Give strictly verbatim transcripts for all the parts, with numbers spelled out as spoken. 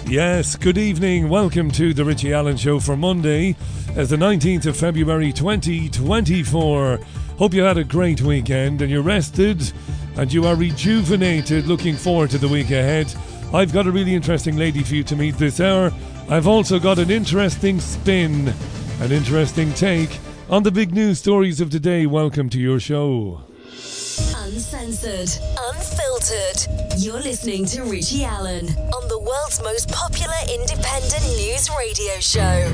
Yes, good evening. Welcome to the Richie Allen Show for Monday, as the nineteenth of February twenty twenty-four. Hope you had a great weekend and you're rested and you are rejuvenated, looking forward to the week ahead. I've got a really interesting lady for you to meet this hour. I've also got an interesting spin, an interesting take on the big news stories of today. Welcome to your show. Uncensored, unfiltered. You're listening to Richie Allen on the world's most popular independent news radio show.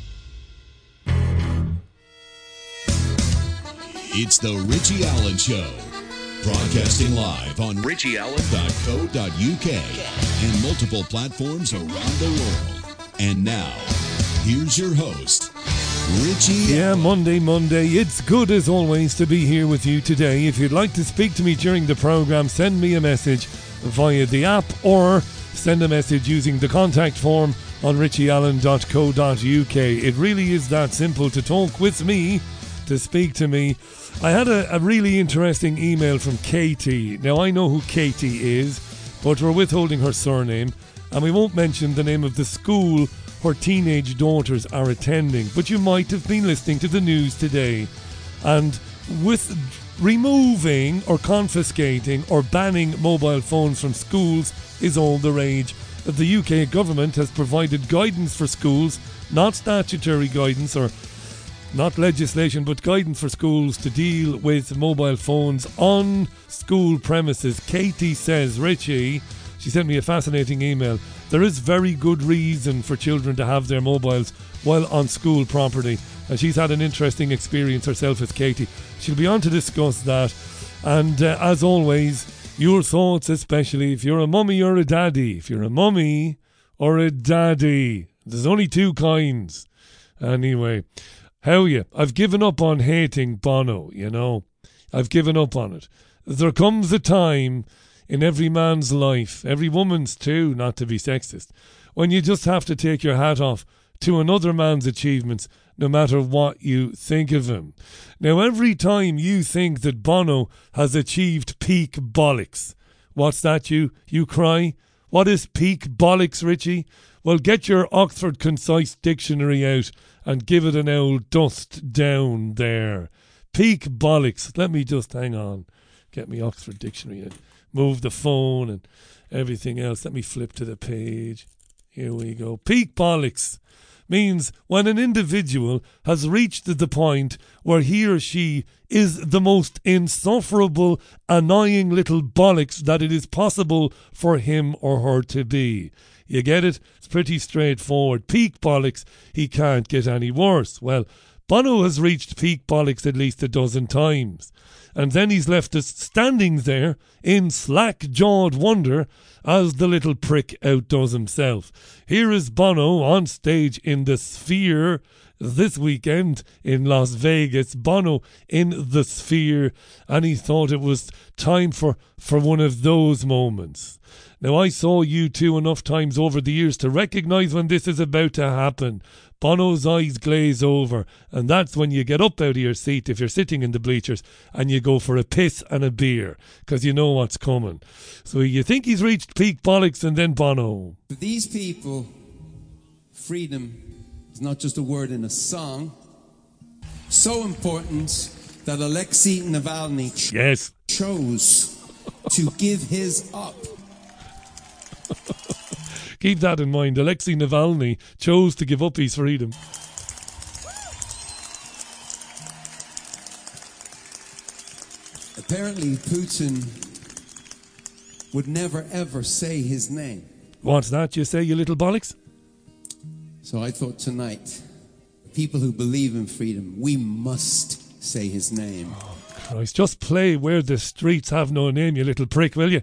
It's the Richie Allen Show, broadcasting live on richie allen dot co dot uk and multiple platforms around the world. And now, here's your host, Richie. Yeah, Monday, Monday. It's good as always to be here with you today. If you'd like to speak to me during the program, send me a message via the app or send a message using the contact form on richie allen dot co dot uk. It really is that simple to talk with me, to speak to me. I had a, a really interesting email from Katie. Now, I know who Katie is, but we're withholding her surname, and we won't mention the name of the school her teenage daughters are attending. But you might have been listening to the news today, and with removing or confiscating or banning mobile phones from schools is all the rage. The U K government has provided guidance for schools, not statutory guidance or not legislation, but guidance for schools to deal with mobile phones on school premises. Katie says, Richie, she sent me a fascinating email. There is very good reason for children to have their mobiles while on school property. And she's had an interesting experience herself as Katie. She'll be on to discuss that. And uh, as always, your thoughts, especially if you're a mummy or a daddy. If you're a mummy or a daddy. There's only two kinds. Anyway, how are you? I've given up on hating Bono, you know. I've given up on it. There comes a time in every man's life, every woman's too, not to be sexist, when you just have to take your hat off to another man's achievements, no matter what you think of him. Now, every time you think that Bono has achieved peak bollocks, what's that you, you cry? What is peak bollocks, Richie? Well, get your Oxford Concise Dictionary out and give it an old dust down there. Peak bollocks. Let me just hang on. Get me Oxford Dictionary and move the phone and everything else. Let me flip to the page. Here we go. Peak bollocks means when an individual has reached the point where he or she is the most insufferable, annoying little bollocks that it is possible for him or her to be. You get it? It's pretty straightforward. Peak bollocks, he can't get any worse. Well, Bono has reached peak bollocks at least a dozen times. And then he's left us standing there in slack-jawed wonder as the little prick outdoes himself. Here is Bono on stage in the Sphere this weekend in Las Vegas. Bono in the Sphere, and he thought it was time for, for one of those moments. Now, I saw U two enough times over the years to recognise when this is about to happen. Bono's eyes glaze over, and that's when you get up out of your seat if you're sitting in the bleachers and you go for a piss and a beer, because you know what's coming. So you think he's reached peak bollocks, and then Bono. For these people, freedom is not just a word in a song. So important that Alexei Navalny ch- yes. chose to give his up. Keep that in mind. Alexei Navalny chose to give up his freedom. Apparently, Putin would never ever say his name. What's that you say, you little bollocks? So I thought tonight, people who believe in freedom, we must say his name. Oh, Christ, just play Where the Streets Have No Name, you little prick, will you?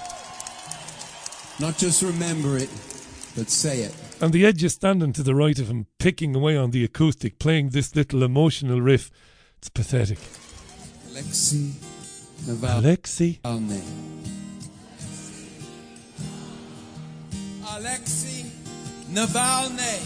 Not just remember it, but say it. And the Edge is standing to the right of him, picking away on the acoustic, playing this little emotional riff. It's pathetic. Alexei Navalny. Alexei. Alexei Navalny.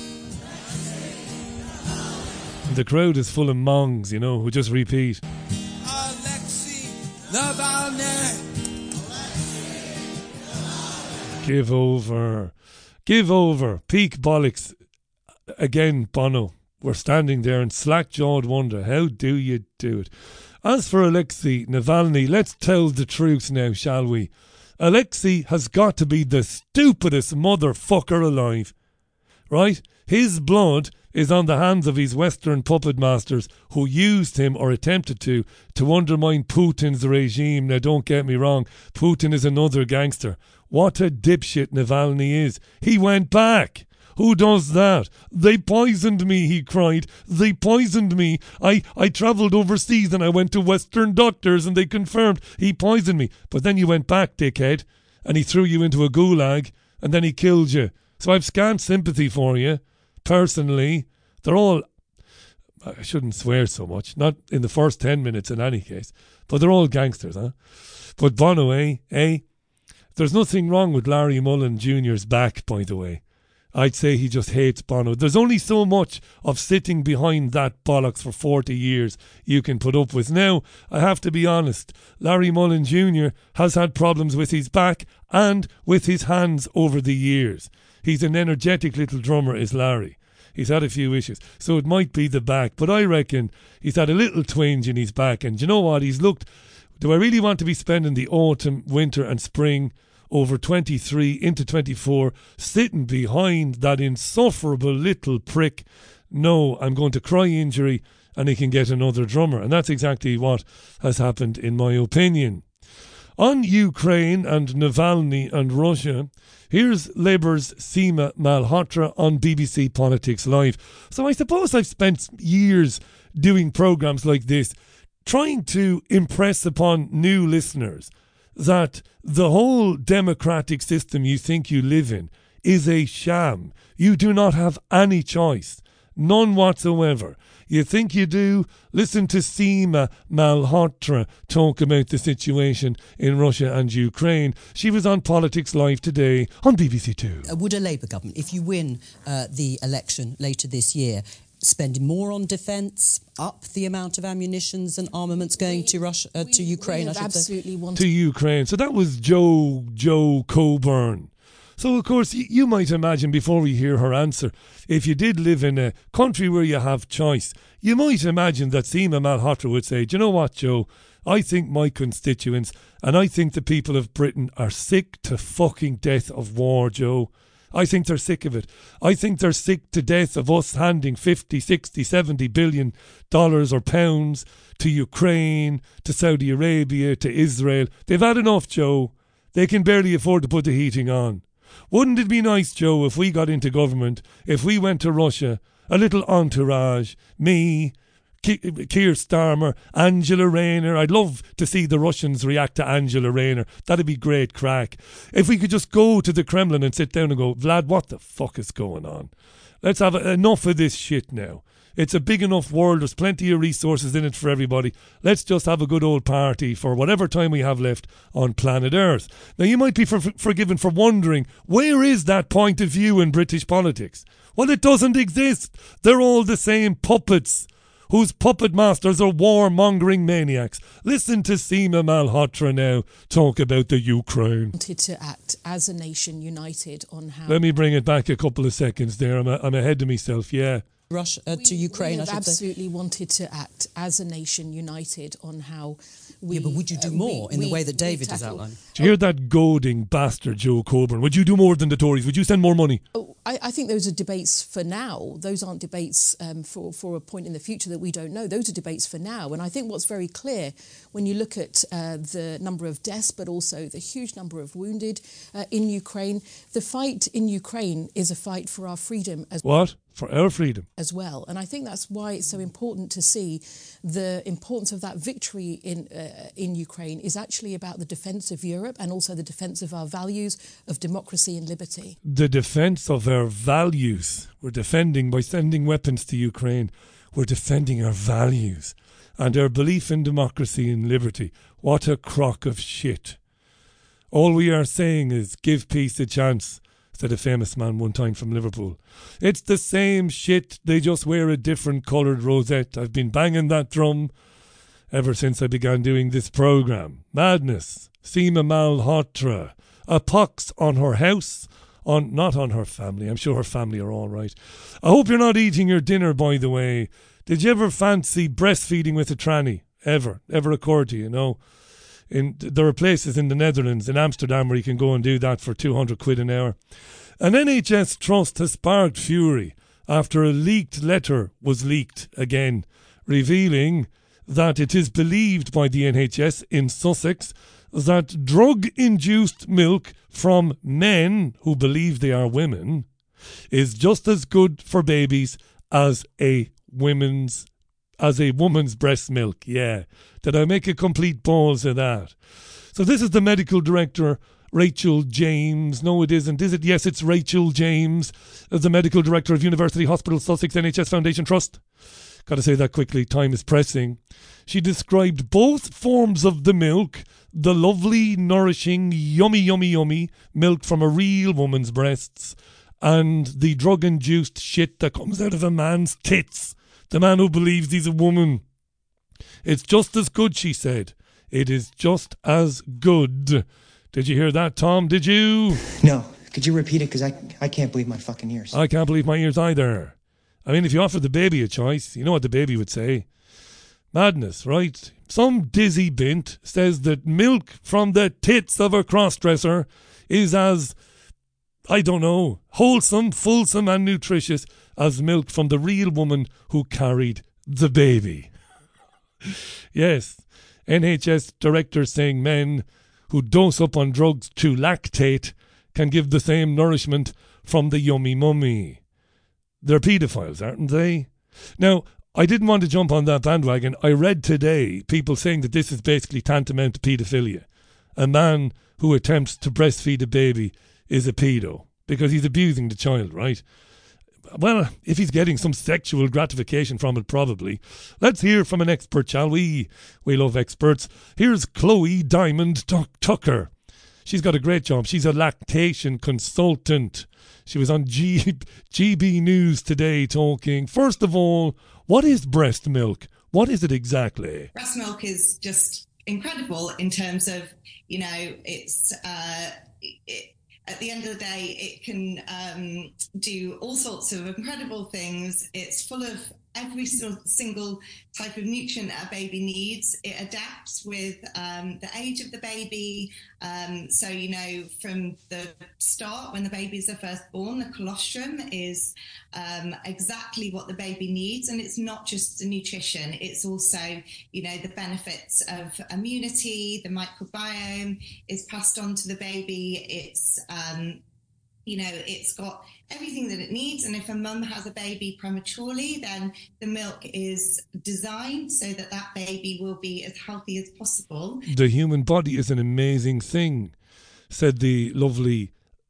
The crowd is full of mongs, you know, who just repeat. Alexei Navalny. Give over. Give over. Peak bollocks. Again, Bono. We're standing there in slack-jawed wonder. How do you do it? As for Alexei Navalny, let's tell the truth now, shall we? Alexei has got to be the stupidest motherfucker alive. Right? His blood is on the hands of his Western puppet masters who used him, or attempted to, to undermine Putin's regime. Now, don't get me wrong. Putin is another gangster. What a dipshit Navalny is. He went back. Who does that? They poisoned me, he cried. They poisoned me. I, I travelled overseas and I went to Western doctors and they confirmed he poisoned me. But then you went back, dickhead, and he threw you into a gulag and then he killed you. So I've scant sympathy for you, personally. They're all, I shouldn't swear so much, not in the first ten minutes in any case, but they're all gangsters, huh? But Bono, eh? Eh? There's nothing wrong with Larry Mullen Junior's back, by the way. I'd say he just hates Bono. There's only so much of sitting behind that bollocks for forty years you can put up with. Now, I have to be honest, Larry Mullen Junior has had problems with his back and with his hands over the years. He's an energetic little drummer, is Larry. He's had a few issues, so it might be the back. But I reckon he's had a little twinge in his back. And you know what? He's looked, do I really want to be spending the autumn, winter and spring over twenty-three into twenty-four sitting behind that insufferable little prick? No, I'm going to cry injury and he can get another drummer. And that's exactly what has happened, in my opinion. On Ukraine and Navalny and Russia, here's Labour's Seema Malhotra on B B C Politics Live. So I suppose I've spent years doing programmes like this, trying to impress upon new listeners that the whole democratic system you think you live in is a sham. You do not have any choice. None whatsoever. You think you do? Listen to Seema Malhotra talk about the situation in Russia and Ukraine. She was on Politics Live today on B B C Two. Uh, would a Labour government, if you win uh, the election later this year, spend more on defence, up the amount of ammunitions and armaments going we, to Russia, uh, we, to Ukraine, I should absolutely say? Want to Ukraine. So that was Joe, Joe Coburn. So, of course, y- you might imagine, before we hear her answer, if you did live in a country where you have choice, you might imagine that Seema Malhotra would say, do you know what, Joe? I think my constituents and I think the people of Britain are sick to fucking death of war, Joe. I think they're sick of it. I think they're sick to death of us handing fifty, sixty, seventy billion dollars or pounds to Ukraine, to Saudi Arabia, to Israel. They've had enough, Joe. They can barely afford to put the heating on. Wouldn't it be nice, Joe, if we got into government, if we went to Russia, a little entourage, me, Keir Starmer, Angela Rayner. I'd love to see the Russians react to Angela Rayner. That'd be great crack. If we could just go to the Kremlin and sit down and go, Vlad, what the fuck is going on? Let's have enough of this shit now. It's a big enough world. There's plenty of resources in it for everybody. Let's just have a good old party for whatever time we have left on planet Earth. Now, you might be for- forgiven for wondering, where is that point of view in British politics? Well, it doesn't exist. They're all the same puppets whose puppet masters are warmongering maniacs. Listen to Seema Malhotra now talk about the Ukraine. Wanted to act as a nation united on how... Let me bring it back a couple of seconds there. I'm, a, I'm ahead of myself, yeah. Russia uh, to we, Ukraine, we I should absolutely say. wanted to act as a nation united on how we... Yeah, but would you do uh, more we, in we, the way that David has tackle. outlined? Do you hear that goading bastard Joe Coburn? Would you do more than the Tories? Would you send more money? Oh, I, I think those are debates for now. Those aren't debates um, for, for a point in the future that we don't know. Those are debates for now. And I think what's very clear when you look at uh, the number of deaths, but also the huge number of wounded uh, in Ukraine, the fight in Ukraine is a fight for our freedom as What? For our freedom. As well. And I think that's why it's so important to see the importance of that victory in uh, in Ukraine is actually about the defence of Europe and also the defence of our values of democracy and liberty. The defence of our values. We're defending by sending weapons to Ukraine. We're defending our values and our belief in democracy and liberty. What a crock of shit. All we are saying is give peace a chance, said a famous man one time from Liverpool. It's the same shit, they just wear a different coloured rosette. I've been banging that drum ever since I began doing this programme. Madness. Seema Malhotra. A pox on her house, on not on her family. I'm sure her family are all right. I hope you're not eating your dinner, by the way. Did you ever fancy breastfeeding with a tranny? Ever? Ever occurred to you? No. In, there are places in the Netherlands, in Amsterdam, where you can go and do that for two hundred quid an hour. An N H S trust has sparked fury after a leaked letter was leaked again, revealing that it is believed by the N H S in Sussex that drug-induced milk from men who believe they are women is just as good for babies as a women's as a woman's breast milk. Yeah. Did I make a complete balls of that? So this is the medical director, Rachel James. No, it isn't. Is it? Yes, it's Rachel James, as the medical director of University Hospital Sussex N H S Foundation Trust. Got to say that quickly. Time is pressing. She described both forms of the milk, the lovely, nourishing, yummy, yummy, yummy milk from a real woman's breasts, and the drug-induced shit that comes out of a man's tits. The man who believes he's a woman. It's just as good, she said. It is just as good. Did you hear that, Tom? Did you? No. Could you repeat it? Because I, I can't believe my fucking ears. I can't believe my ears either. I mean, if you offered the baby a choice, you know what the baby would say. Madness, right? Some dizzy bint says that milk from the tits of a crossdresser is as, I don't know, wholesome, fulsome and nutritious as milk from the real woman who carried the baby. Yes, N H S director saying men who dose up on drugs to lactate can give the same nourishment from the yummy mummy. They're paedophiles, aren't they? Now, I didn't want to jump on that bandwagon. I read today people saying that this is basically tantamount to paedophilia. A man who attempts to breastfeed a baby is a pedo because he's abusing the child, right? Well, if he's getting some sexual gratification from it, probably. Let's hear from an expert, shall we? We love experts. Here's Chloe Diamond Tuck- Tucker. She's got a great job. She's a lactation consultant. She was on G- GB News today talking. First of all, what is breast milk? What is it exactly? Breast milk is just incredible in terms of, you know, it's... Uh, it, At the end of the day, it can um, do all sorts of incredible things. It's full of every single type of nutrient that a baby needs. It adapts with um, the age of the baby. Um, so, you know, from the start, when the babies are first born, the colostrum is um, exactly what the baby needs. And it's not just the nutrition. It's also, you know, the benefits of immunity, the microbiome is passed on to the baby. It's, um, you know, it's got everything that it needs. And if a mum has a baby prematurely, then the milk is designed so that that baby will be as healthy as possible. The human body is an amazing thing, said the lovely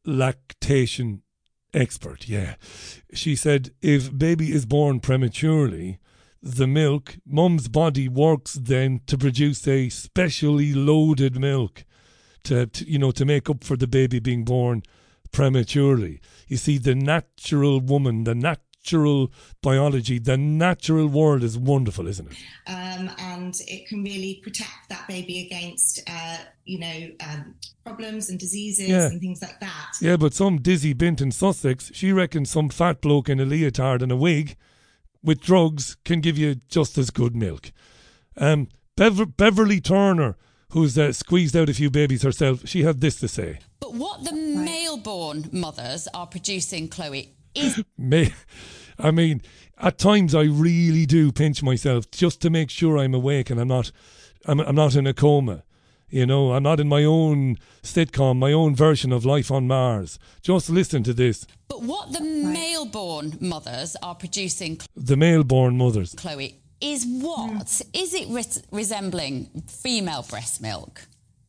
lactation expert. Yeah. She said if baby is born prematurely, the milk, mum's body works then to produce a specially loaded milk to, to you know, to make up for the baby being born prematurely. You see, the natural woman, the natural biology, the natural world is wonderful, isn't it? Um, and it can really protect that baby against, uh, you know, um, problems and diseases yeah. and things like that. Yeah, but some dizzy bint in Sussex, she reckons some fat bloke in a leotard and a wig with drugs can give you just as good milk. Um, Bever- Beverly Turner, who's uh, squeezed out a few babies herself, she had this to say. But what the male-born mothers are producing, Chloe, is... May- I mean, at times I really do pinch myself just to make sure I'm awake and I'm not, I'm, I'm not in a coma. You know, I'm not in my own sitcom, my own version of Life on Mars. Just listen to this. But what the male-born mothers are producing... The male-born mothers. Chloe, is what? Mm. Is it re- resembling female breast milk?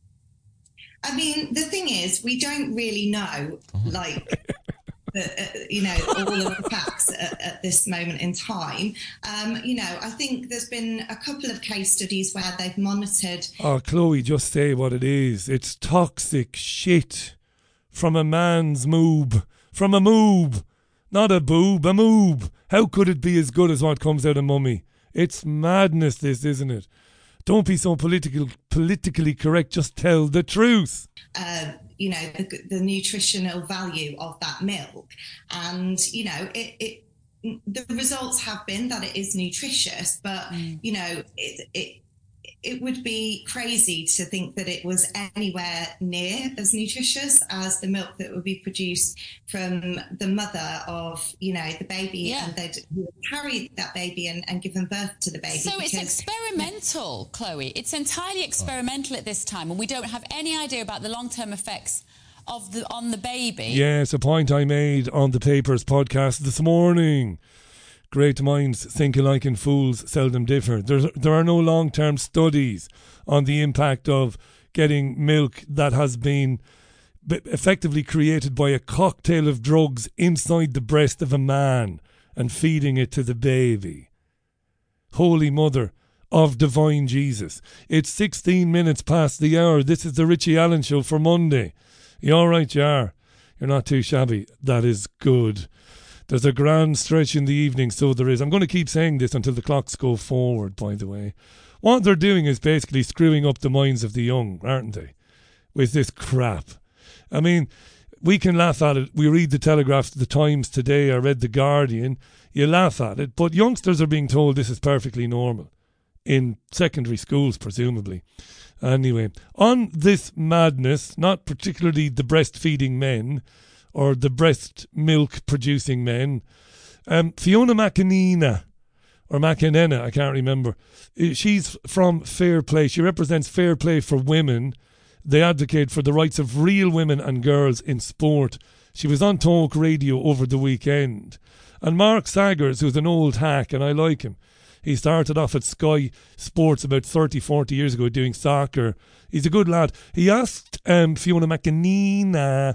I mean, the thing is, we don't really know, like, the, uh, you know, all of the facts at, at this moment in time. Um, you know, I think there's been a couple of case studies where they've monitored... Oh, Chloe, just say what it is. It's toxic shit from a man's moob. From a moob. Not a boob, a moob. How could it be as good as what comes out of mummy? It's madness, this, isn't it? Don't be so political, politically correct. Just tell the truth. Uh, you know, the, the nutritional value of that milk. And, you know, it, it the results have been that it is nutritious, but, mm. you know, it, it it would be crazy to think that it was anywhere near as nutritious as the milk that would be produced from the mother of, you know, the baby, yeah. and they'd carry that baby and, and give them birth to the baby. So because, it's experimental, Chloe. It's entirely experimental at this time, and we don't have any idea about the long-term effects of the on the baby. Yeah, it's a point I made on the Papers podcast this morning. Great minds think alike and fools seldom differ. There's, there are no long-term studies on the impact of getting milk that has been effectively created by a cocktail of drugs inside the breast of a man and feeding it to the baby. Holy Mother of Divine Jesus. It's sixteen minutes past the hour. This is the Richie Allen Show for Monday. You all right, you are? You're not too shabby. That is good. There's a grand stretch in the evening, so there is. I'm going to keep saying this until the clocks go forward, by the way. What they're doing is basically screwing up the minds of the young, aren't they? With this crap. I mean, we can laugh at it. We read the Telegraph, the Times today, I read the Guardian. You laugh at it. But youngsters are being told this is perfectly normal. In secondary schools, presumably. Anyway, on this madness, not particularly the breastfeeding men, or the breast milk producing men. Um, Fiona McAnena, or McAnena, I can't remember. She's from Fair Play. She represents Fair Play for Women. They advocate for the rights of real women and girls in sport. She was on Talk Radio over the weekend. And Mark Saggers, who's an old hack, and I like him. He started off at Sky Sports about thirty, forty years ago doing soccer. He's a good lad. He asked um, Fiona McAnena,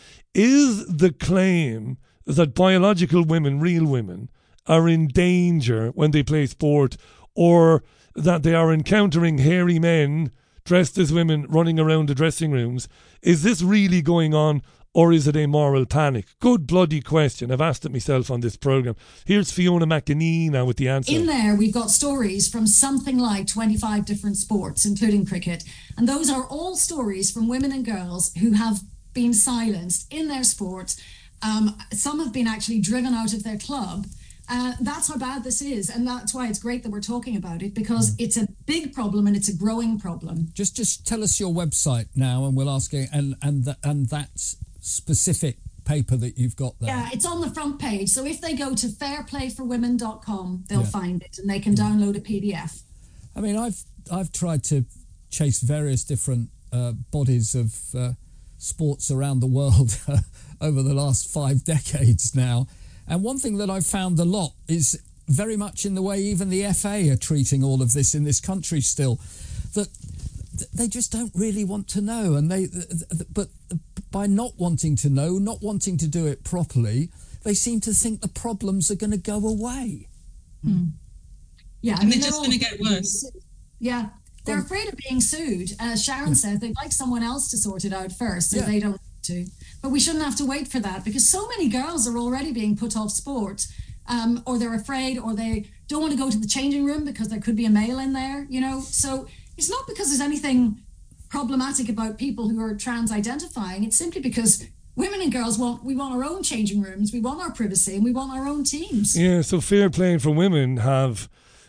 is the claim that biological women, real women, are in danger when they play sport, or that they are encountering hairy men dressed as women running around the dressing rooms, is this really going on, or is it a moral panic? Good bloody question. I've asked it myself on this programme. Here's Fiona McAnena with the answer. In there, we've got stories from something like twenty-five different sports, including cricket. And those are all stories from women and girls who have been silenced in their sport. Um, some have been actually driven out of their club. Uh, that's how bad this is, and that's why it's great that we're talking about it, because it's a big problem and it's a growing problem. Just, just tell us your website now, and we'll ask you, and and th- and that specific paper that you've got there. Yeah, it's on the front page. So if they go to fair play for women dot com, they'll yeah. find it, and they can download a P D F. I mean, I've I've tried to chase various different uh, bodies of uh, sports around the world over the last five decades now. And one thing that I've found a lot is very much in the way even the F A are treating all of this in this country still, that they just don't really want to know. And they, but by not wanting to know, not wanting to do it properly, they seem to think the problems are going to go away. Hmm. Yeah, I and mean, they're just going to get worse. Yeah. They're afraid of being sued. As Sharon yeah. said, they'd like someone else to sort it out first, so yeah. they don't have to. But we shouldn't have to wait for that, because so many girls are already being put off sport, um, or they're afraid, or they don't want to go to the changing room because there could be a male in there, you know. So it's not because there's anything problematic about people who are trans-identifying. It's simply because women and girls want, we want our own changing rooms, we want our privacy, and we want our own teams. Yeah, so Fair Play for Women have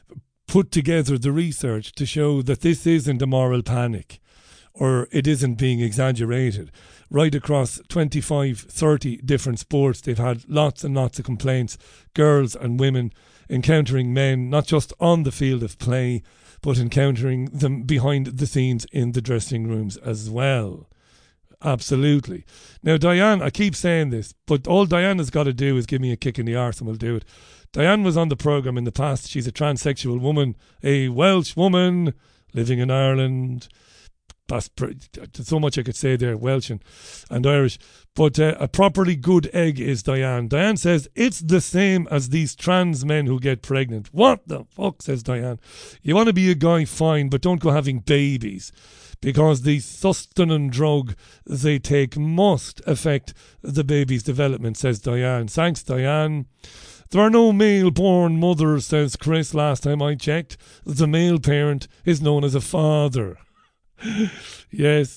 put together the research to show that this isn't a moral panic, or it isn't being exaggerated. Right across twenty-five, thirty different sports, they've had lots and lots of complaints, girls and women encountering men, not just on the field of play, but encountering them behind the scenes in the dressing rooms as well. Absolutely. Now, Diane, I keep saying this, but all Diane has got to do is give me a kick in the arse and we'll do it. Diane was on the programme in the past. She's a transsexual woman, a Welsh woman living in Ireland. That's so much I could say there, Welsh and, and Irish. But uh, a properly good egg is Diane. Diane says, it's the same as these trans men who get pregnant. What the fuck, says Diane. You want to be a guy, fine, but don't go having babies, because the sustanon drug they take must affect the baby's development, says Diane. Thanks, Diane. There are no male-born mothers, says Chris, last time I checked. The male parent is known as a father. Yes.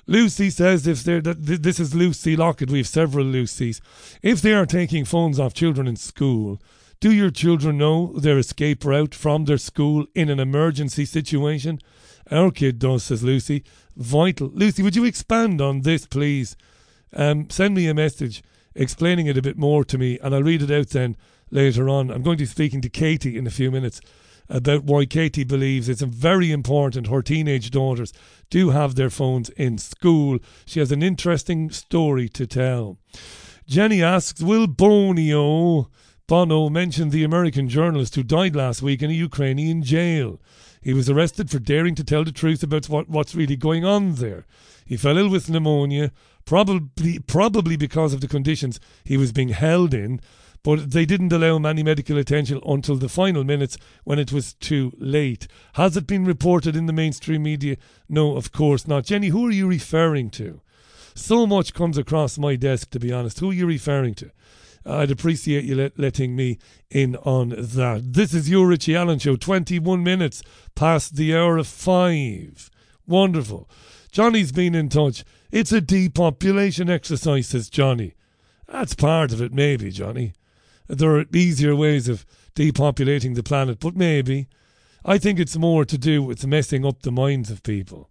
Lucy says if they're, th- this is Lucy Lockett, we have several Lucys. If they are taking phones off children in school, do your children know their escape route from their school in an emergency situation? Our kid does, says Lucy. Vital. Lucy, would you expand on this, please? Um, send me a message explaining it a bit more to me, and I'll read it out then later on. I'm going to be speaking to Katie in a few minutes about why Katie believes it's very important her teenage daughters do have their phones in school. She has an interesting story to tell. Jenny asks, will Bonio, Bono mention the American journalist who died last week in a Ukrainian jail? He was arrested for daring to tell the truth about what, what's really going on there. He fell ill with pneumonia, probably probably because of the conditions he was being held in, but they didn't allow him any medical attention until the final minutes when it was too late. Has it been reported in the mainstream media? No, of course not. Jenny, who are you referring to? So much comes across my desk, to be honest. Who are you referring to? I'd appreciate you let, letting me in on that. This is your Richie Allen Show, twenty-one minutes past the hour of five. Wonderful. Johnny's been in touch. It's a depopulation exercise, says Johnny. That's part of it, maybe, Johnny. There are easier ways of depopulating the planet, but maybe. I think it's more to do with messing up the minds of people.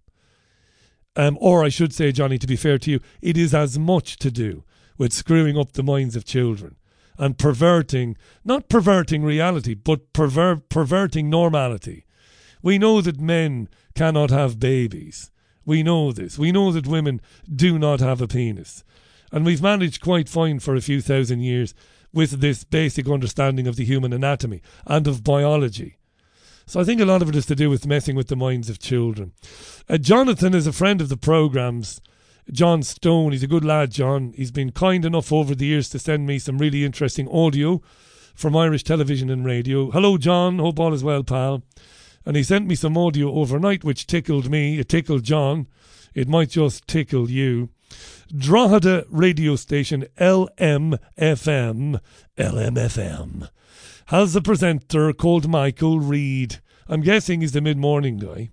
Um, or I should say, Johnny, to be fair to you, it is as much to do with screwing up the minds of children and perverting, not perverting reality, but perver- perverting normality. We know that men cannot have babies. We know this. We know that women do not have a penis. And we've managed quite fine for a few thousand years with this basic understanding of the human anatomy and of biology. So I think a lot of it is to do with messing with the minds of children. Uh, Jonathan is a friend of the program's, John Stone. He's a good lad, John. He's been kind enough over the years to send me some really interesting audio from Irish television and radio. Hello, John. Hope all is well, pal. And he sent me some audio overnight which tickled me. It tickled John. It might just tickle you. Drogheda radio station L M F M, L M F M, has a presenter called Michael Reid. I'm guessing he's the mid-morning guy.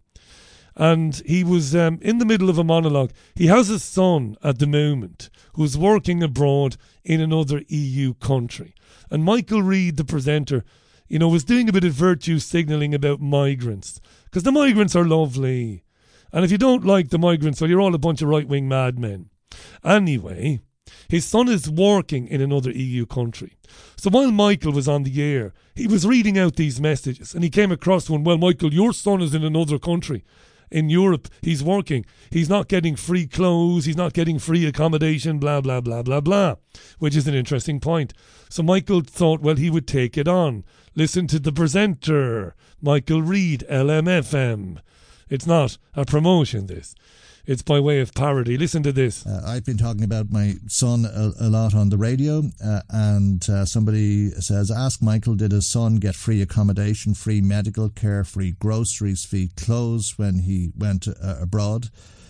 And he was um, in the middle of a monologue. He has a son at the moment who's working abroad in another E U country. And Michael Reid, the presenter, you know, was doing a bit of virtue signalling about migrants. Because the migrants are lovely. And if you don't like the migrants, well, you're all a bunch of right-wing madmen. Anyway, his son is working in another E U country. So while Michael was on the air, he was reading out these messages. And he came across one, well, Michael, your son is in another country. In Europe, he's working. He's not getting free clothes. He's not getting free accommodation, blah, blah, blah, blah, blah. Which is an interesting point. So Michael thought, well, he would take it on. Listen to the presenter, Michael Reid, L M F M. It's not a promotion, this. It's by way of parody. Listen to this. Uh, I've been talking about my son a, a lot on the radio, uh, and uh, somebody says, ask Michael, did his son get free accommodation, free medical care, free groceries, free clothes when he went uh, abroad?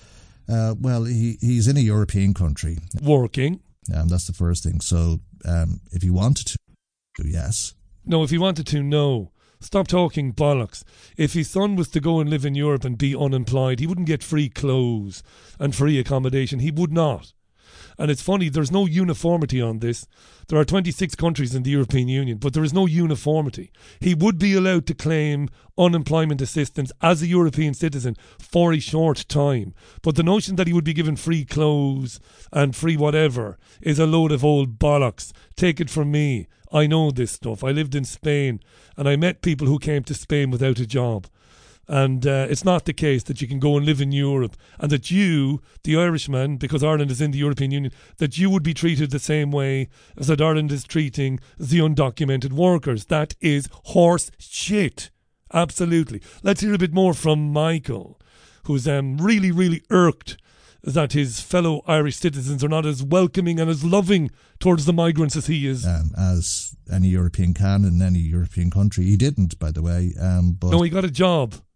Uh, well, he, he's in a European country. Working. Um, that's the first thing. So um, if he wanted to, yes. No, if he wanted to, no. Stop talking bollocks. If his son was to go and live in Europe and be unemployed, he wouldn't get free clothes and free accommodation. He would not. And it's funny, there's no uniformity on this. There are twenty-six countries in the European Union, but there is no uniformity. He would be allowed to claim unemployment assistance as a European citizen for a short time. But the notion that he would be given free clothes and free whatever is a load of old bollocks. Take it from me. I know this stuff. I lived in Spain and I met people who came to Spain without a job. And uh, it's not the case that you can go and live in Europe and that you, the Irishman, because Ireland is in the European Union, that you would be treated the same way as that Ireland is treating the undocumented workers. That is horse shit. Absolutely. Let's hear a bit more from Michael, who's um, really, really irked that his fellow Irish citizens are not as welcoming and as loving towards the migrants as he is. Um, as any European can in any European country. He didn't, by the way. Um, but no, he got a job.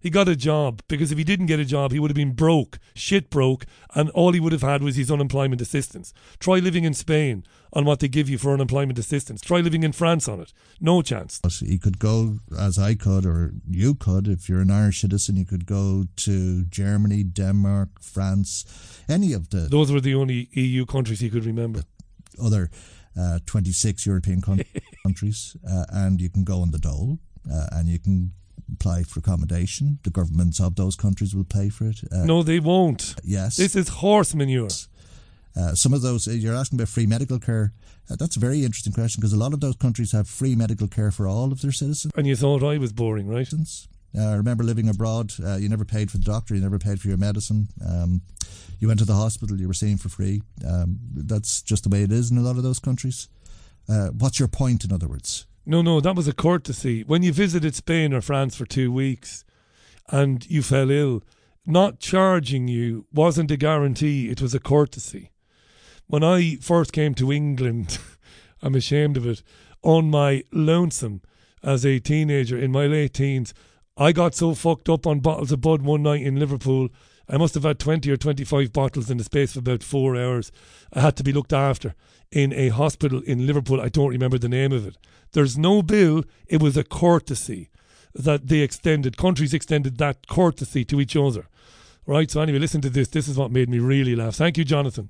He got a job, because if he didn't get a job, he would have been broke, shit broke, and all he would have had was his unemployment assistance. Try living in Spain on what they give you for unemployment assistance. Try living in France on it. No chance. He could go, as I could, or you could, if you're an Irish citizen, you could go to Germany, Denmark, France, any of the... Those were the only E U countries he could remember. Other uh, twenty-six European con- countries, uh, and you can go on the dole, uh, and you can apply for accommodation. The governments of those countries will pay for it. Uh, no, they won't. Yes. This is horse manure. Uh, some of those, uh, you're asking about free medical care. Uh, that's a very interesting question, because a lot of those countries have free medical care for all of their citizens. And you thought I was boring, right? Uh, I remember living abroad. Uh, you never paid for the doctor. You never paid for your medicine. Um, you went to the hospital. You were seen for free. Um, that's just the way it is in a lot of those countries. Uh, what's your point, in other words? No, no, that was a courtesy. When you visited Spain or France for two weeks and you fell ill, not charging you wasn't a guarantee, it was a courtesy. When I first came to England, I'm ashamed of it, on my lonesome as a teenager in my late teens, I got so fucked up on bottles of Bud one night in Liverpool, I must have had twenty or twenty-five bottles in the space of about four hours. I had to be looked after in a hospital in Liverpool. I don't remember the name of it. There's no bill. It was a courtesy that they extended. Countries extended that courtesy to each other. Right? So anyway, listen to this. This is what made me really laugh. Thank you, Jonathan.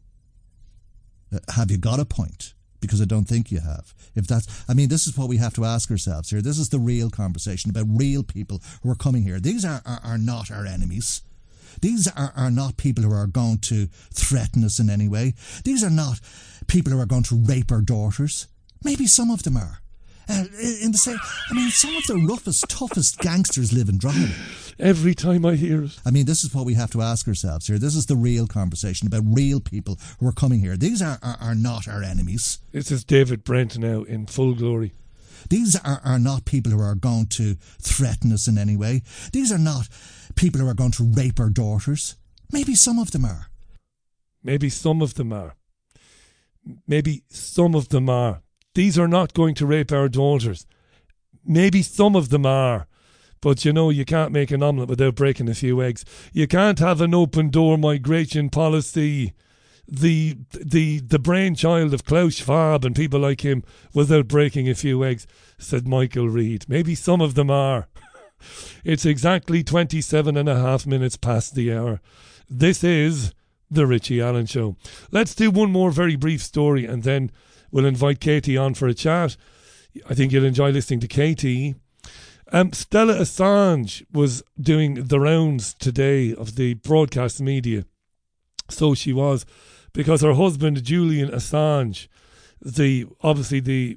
Uh, have you got a point? Because I don't think you have. If that's, I mean, this is what we have to ask ourselves here. This is the real conversation about real people who are coming here. These are, are, are not our enemies. These are, are not people who are going to threaten us in any way. These are not people who are going to rape our daughters. Maybe some of them are. Uh, in the same, I mean, some of the roughest, toughest gangsters live in Drogheda. Every time I hear it. I mean, this is what we have to ask ourselves here. This is the real conversation about real people who are coming here. These are, are, are not our enemies. This is David Brent now in full glory. These are, are not people who are going to threaten us in any way. These are not people who are going to rape our daughters. Maybe some of them are. Maybe some of them are. Maybe some of them are. These are not going to rape our daughters. Maybe some of them are. But, you know, you can't make an omelette without breaking a few eggs. You can't have an open door migration policy, the the the brainchild of Klaus Schwab and people like him, without breaking a few eggs, said Michael Reid. Maybe some of them are. It's exactly twenty-seven and a half minutes past the hour. This is the Richie Allen Show. Let's do one more very brief story and then we'll invite Katie on for a chat. I think you'll enjoy listening to Katie. Um, Stella Assange was doing the rounds today of the broadcast media. So she was, because her husband, Julian Assange, the obviously the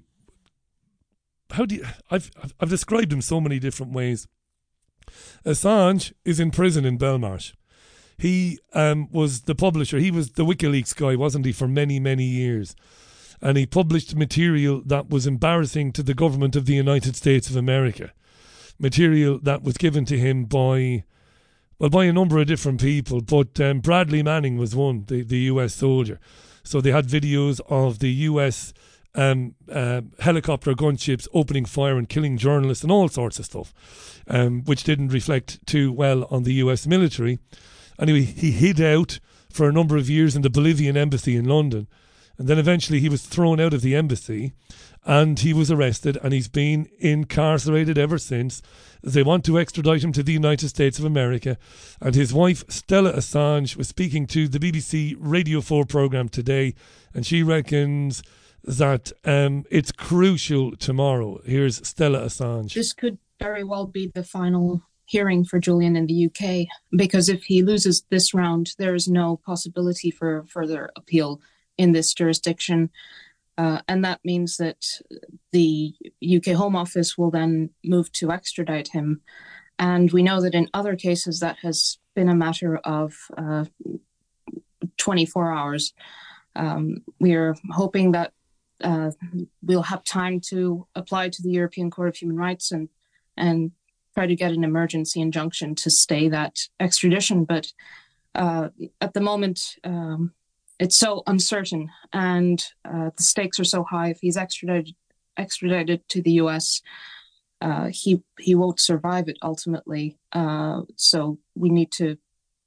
how do you, I've I've described him so many different ways. Assange is in prison in Belmarsh. He um, was the publisher. He was the WikiLeaks guy, wasn't he, for many, many years. And he published material that was embarrassing to the government of the United States of America. Material that was given to him by, well, by a number of different people. But um, Bradley Manning was one, the, the U S soldier. So they had videos of the U S um, uh, helicopter gunships opening fire and killing journalists and all sorts of stuff, um, which didn't reflect too well on the U S military. Anyway, he hid out for a number of years in the Bolivian embassy in London. And then eventually he was thrown out of the embassy and he was arrested and he's been incarcerated ever since. They want to extradite him to the United States of America. And his wife, Stella Assange, was speaking to the B B C Radio four programme today, and she reckons that um, it's crucial tomorrow. Here's Stella Assange. This could very well be the final hearing for Julian in the U K, because if he loses this round, there is no possibility for further appeal in this jurisdiction. Uh, and that means that the U K Home Office will then move to extradite him. And we know that in other cases that has been a matter of uh, twenty-four hours. Um, we are hoping that uh, we'll have time to apply to the European Court of Human Rights and and try to get an emergency injunction to stay that extradition. But uh, at the moment, um, it's so uncertain and uh, the stakes are so high. If he's extradited, extradited to the U S, uh, he he won't survive it ultimately. Uh, so we need to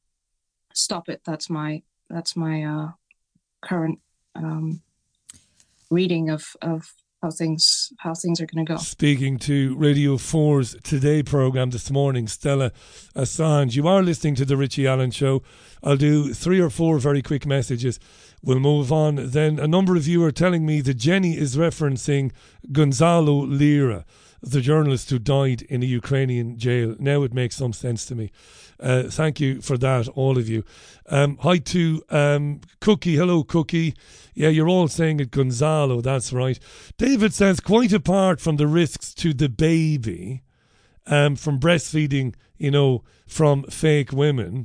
stop it. That's my that's my uh, current um, reading of of. How things how things are going to go. Speaking to Radio four's Today programme this morning, Stella Assange. You are listening to the Richie Allen Show. I'll do three or four very quick messages. We'll move on. Then a number of you are telling me that Jenny is referencing Gonzalo Lira, the journalist who died in a Ukrainian jail. Now it makes some sense to me. Uh, thank you for that, all of you. Um, hi to um, Cookie. Hello, Cookie. Yeah, you're all saying it Gonzalo, that's right. David says, quite apart from the risks to the baby um, from breastfeeding, you know, from fake women,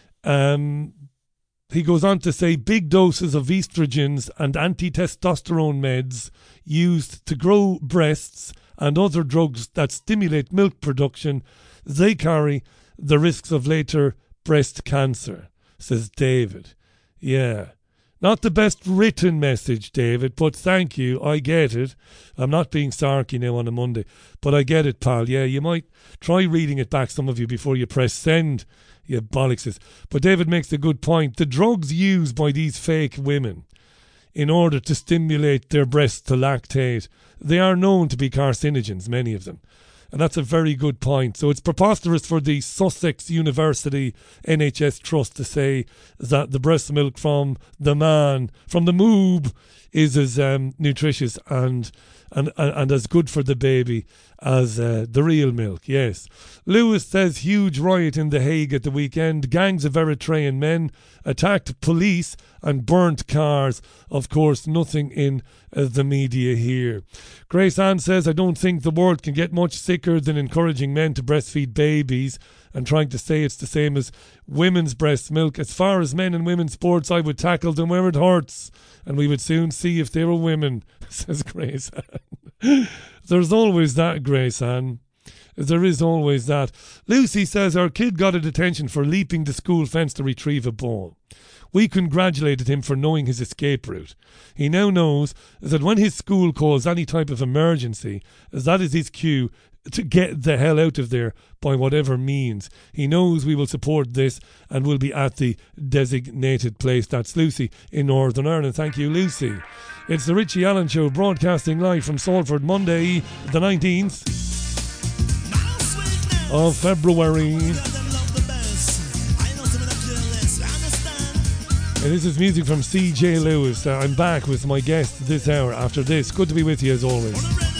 um, he goes on to say big doses of estrogens and anti-testosterone meds used to grow breasts and other drugs that stimulate milk production, they carry the risks of later breast cancer, says David. Yeah. Not the best written message, David, but thank you. I get it. I'm not being sarky now on a Monday, but I get it, pal. Yeah, you might try reading it back, some of you, before you press send, you bollockses. But David makes a good point. The drugs used by these fake women in order to stimulate their breasts to lactate, they are known to be carcinogens, many of them. And that's a very good point. So it's preposterous for the Sussex University N H S Trust to say that the breast milk from the man, from the moob, is as um, nutritious and, and, and, and as good for the baby as uh, the real milk, yes. Lewis says, huge riot in The Hague at the weekend. Gangs of Eritrean men attacked police and burnt cars. Of course, nothing in uh, the media here. Grace Ann says, I don't think the world can get much sicker than encouraging men to breastfeed babies and trying to say it's the same as women's breast milk. As far as men and women's sports, I would tackle them where it hurts, and we would soon see if they were women, says Grace Ann. There's always that, Grace Ann. There is always that. Lucy says our kid got a detention for leaping the school fence to retrieve a ball. We congratulated him for knowing his escape route. He now knows that when his school calls any type of emergency, that is his cue to get the hell out of there by whatever means. He knows we will support this and will be at the designated place. That's Lucy in Northern Ireland. Thank you, Lucy. It's the Richie Allen Show, broadcasting live from Salford, Monday the nineteenth of February. And this is music from C J Lewis. Uh, I'm back with my guest this hour after this. Good to be with you as always.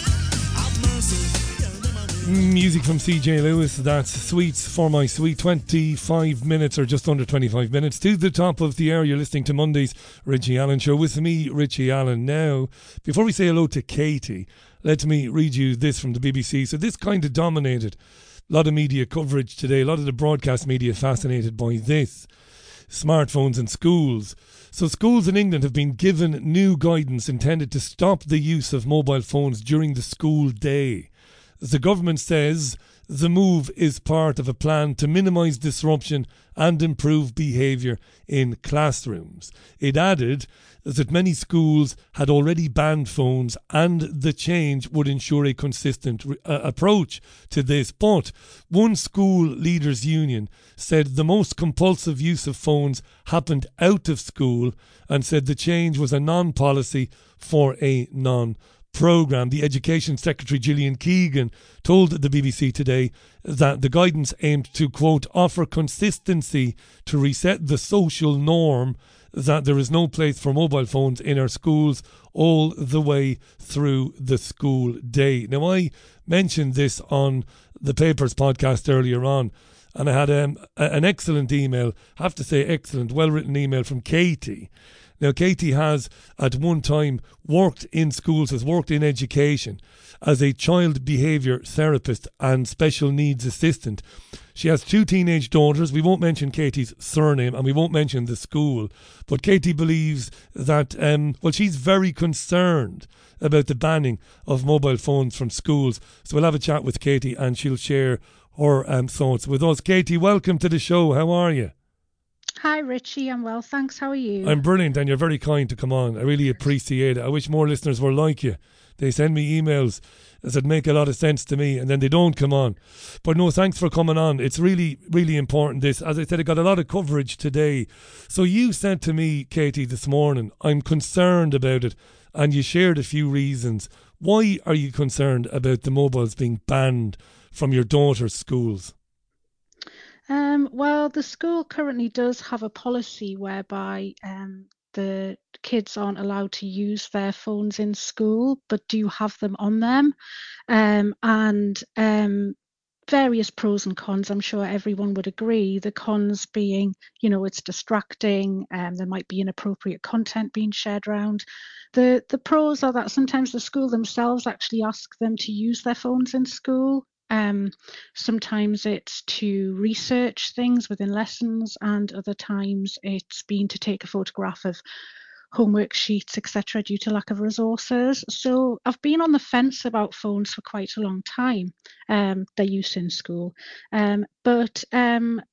Music from C J Lewis, that's Sweets for My Sweet. twenty-five minutes or just under twenty-five minutes to the top of the hour. You're listening to Monday's Richie Allen Show with me, Richie Allen. Now, before we say hello to Katie, let me read you this from the B B C. So this kind of dominated a lot of media coverage today. A lot of the broadcast media fascinated by this. Smartphones in schools. So schools in England have been given new guidance intended to stop the use of mobile phones during the school day. The government says the move is part of a plan to minimise disruption and improve behaviour in classrooms. It added that many schools had already banned phones and the change would ensure a consistent uh, approach to this. But one school leaders' union said the most compulsive use of phones happened out of school and said the change was a non-policy for a non-policy programme. The Education Secretary Gillian Keegan told the B B C today that the guidance aimed to, quote, offer consistency to reset the social norm that there is no place for mobile phones in our schools all the way through the school day. Now, I mentioned this on the Papers podcast earlier on, and I had um, an excellent email, I have to say excellent, well-written email from Katie. Now, Katie has at one time worked in schools, has worked in education as a child behaviour therapist and special needs assistant. She has two teenage daughters. We won't mention Katie's surname and we won't mention the school. But Katie believes that, um, well, she's very concerned about the banning of mobile phones from schools. So we'll have a chat with Katie and she'll share her um, thoughts with us. Katie, welcome to the show. How are you? Hi, Richie. I'm well, thanks. How are you? I'm brilliant, and you're very kind to come on. I really appreciate it. I wish more listeners were like you. They send me emails that make a lot of sense to me, and then they don't come on. But no, thanks for coming on. It's really, really important, this. As I said, it got a lot of coverage today. So you said to me, Katie, this morning, I'm concerned about it, and you shared a few reasons. Why are you concerned about the mobiles being banned from your daughter's schools? Um, well, the school currently does have a policy whereby um, the kids aren't allowed to use their phones in school, but do have them on them. Um, and um, various pros and cons, I'm sure everyone would agree. The cons being, you know, it's distracting, and there might be inappropriate content being shared around. The, the pros are that sometimes the school themselves actually ask them to use their phones in school. Um, sometimes it's to research things within lessons, and other times it's been to take a photograph of homework sheets, et cetera, due to lack of resources. So I've been on the fence about phones for quite a long time, um, their use in school. Um, but um,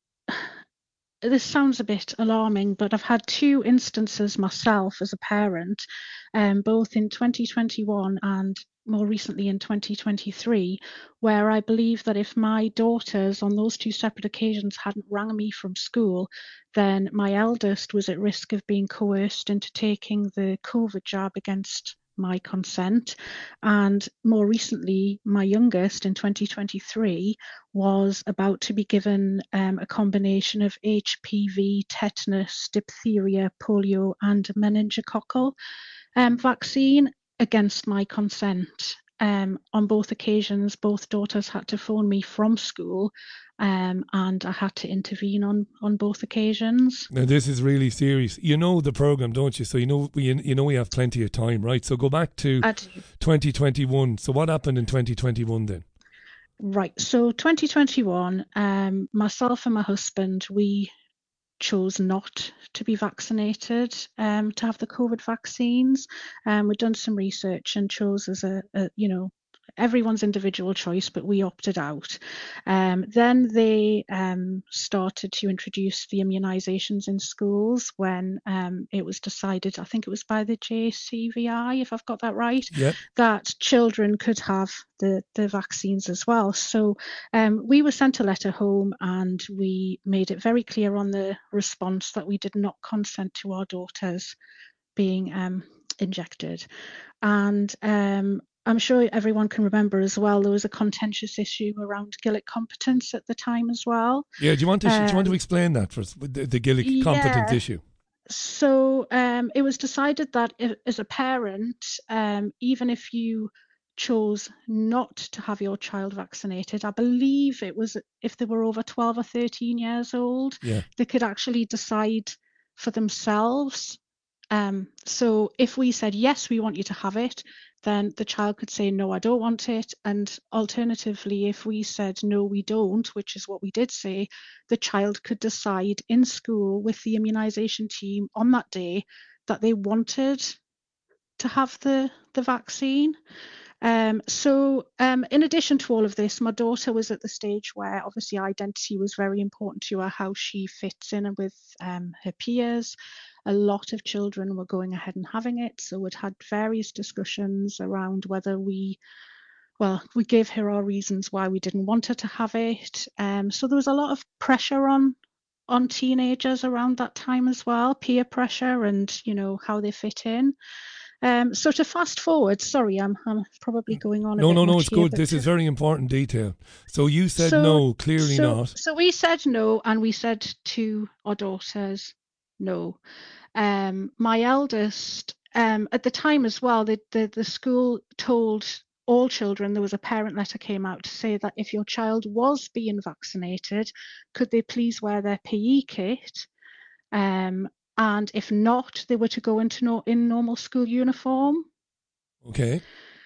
this sounds a bit alarming, but I've had two instances myself as a parent, um, both in twenty twenty-one and more recently in twenty twenty-three, where I believe that if my daughters on those two separate occasions hadn't rang me from school, then my eldest was at risk of being coerced into taking the COVID jab against my consent. And more recently, my youngest in twenty twenty-three was about to be given um, a combination of H P V, tetanus, diphtheria, polio, and meningococcal um, vaccine against my consent. Um, on both occasions, both daughters had to phone me from school, um, and I had to intervene on, on both occasions. Now, this is really serious. You know the programme, don't you? So you know we you know we have plenty of time, right? So go back to twenty twenty-one. So what happened in twenty twenty-one then? Right. So twenty twenty-one, um, myself and my husband, we chose not to be vaccinated, um, to have the COVID vaccines. Um, we'd done some research and chose as a, a you know, everyone's individual choice, but we opted out. Um, then they um, started to introduce the immunisations in schools when um, it was decided, I think it was by the J C V I, if I've got that right, yep. that children could have the, the vaccines as well. So um, we were sent a letter home, and we made it very clear on the response that we did not consent to our daughters being um, injected. And um, I'm sure everyone can remember as well, there was a contentious issue around Gillick competence at the time as well. Yeah, do you want to, um, do you want to explain that for us, the, the Gillick yeah. competence issue? So um, it was decided that if, as a parent, um, even if you chose not to have your child vaccinated, I believe it was if they were over twelve or thirteen years old, yeah. they could actually decide for themselves. Um, so if we said, yes, we want you to have it, then the child could say, no, I don't want it. And alternatively, if we said, no, we don't, which is what we did say, the child could decide in school with the immunisation team on that day that they wanted to have the, the vaccine. Um, so um, in addition to all of this, my daughter was at the stage where obviously identity was very important to her, how she fits in with um, her peers. A lot of children were going ahead and having it, so we'd had various discussions around whether we, well, we gave her our reasons why we didn't want her to have it. Um, so there was a lot of pressure on on teenagers around that time as well, peer pressure and, you know, how they fit in. Um, so to fast forward, sorry, I'm, I'm probably going on a no, bit No, no, no, much it's here, good. This to, is very important detail. So you said so, no, clearly so, not. So we said no, and we said to our daughters, no. Um, my eldest, um, at the time as well, the, the, the school told all children, there was a parent letter came out to say that if your child was being vaccinated, could they please wear their P E kit? Um, and if not, they were to go into no, in normal school uniform. Okay.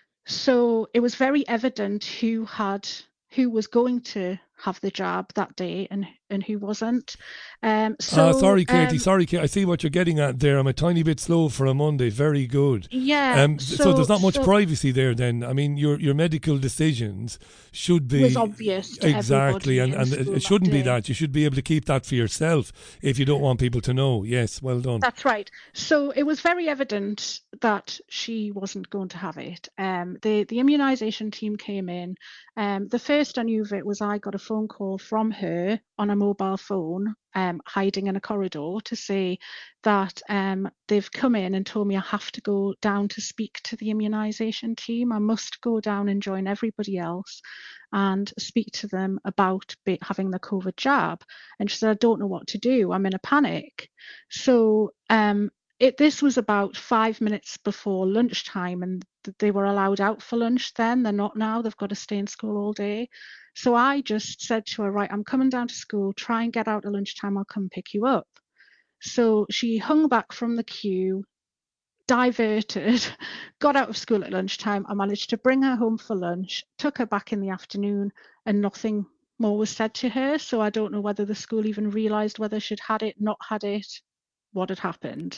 So it was very evident who had who was going to have the jab that day and and who wasn't. Um, so, uh, sorry, Katie. um, sorry, Katie. I see what you're getting at there. I'm a tiny bit slow for a Monday. Very good. Yeah. Um, so, so there's not much so privacy there then. I mean, your your medical decisions should be... was obvious to exactly, and, everybody in and school it shouldn't that be day. that. You should be able to keep that for yourself if you don't want people to know. Yes, well done. That's right. So it was very evident that she wasn't going to have it. Um, the the immunisation team came in. Um, the first I knew of it was I got a phone call from her on a mobile phone, um, hiding in a corridor, to say that um, they've come in and told me I have to go down to speak to the immunisation team. I must go down and join everybody else and speak to them about be- having the COVID jab. And she said, I don't know what to do. I'm in a panic. So um, it, this was about five minutes before lunchtime, and th- they were allowed out for lunch then. They're not now. They've got to stay in school all day. So I just said to her, right, I'm coming down to school. Try and get out at lunchtime. I'll come pick you up. So she hung back from the queue, diverted, got out of school at lunchtime. I managed to bring her home for lunch, took her back in the afternoon, and nothing more was said to her. So I don't know whether the school even realised whether she'd had it, not had it, what had happened.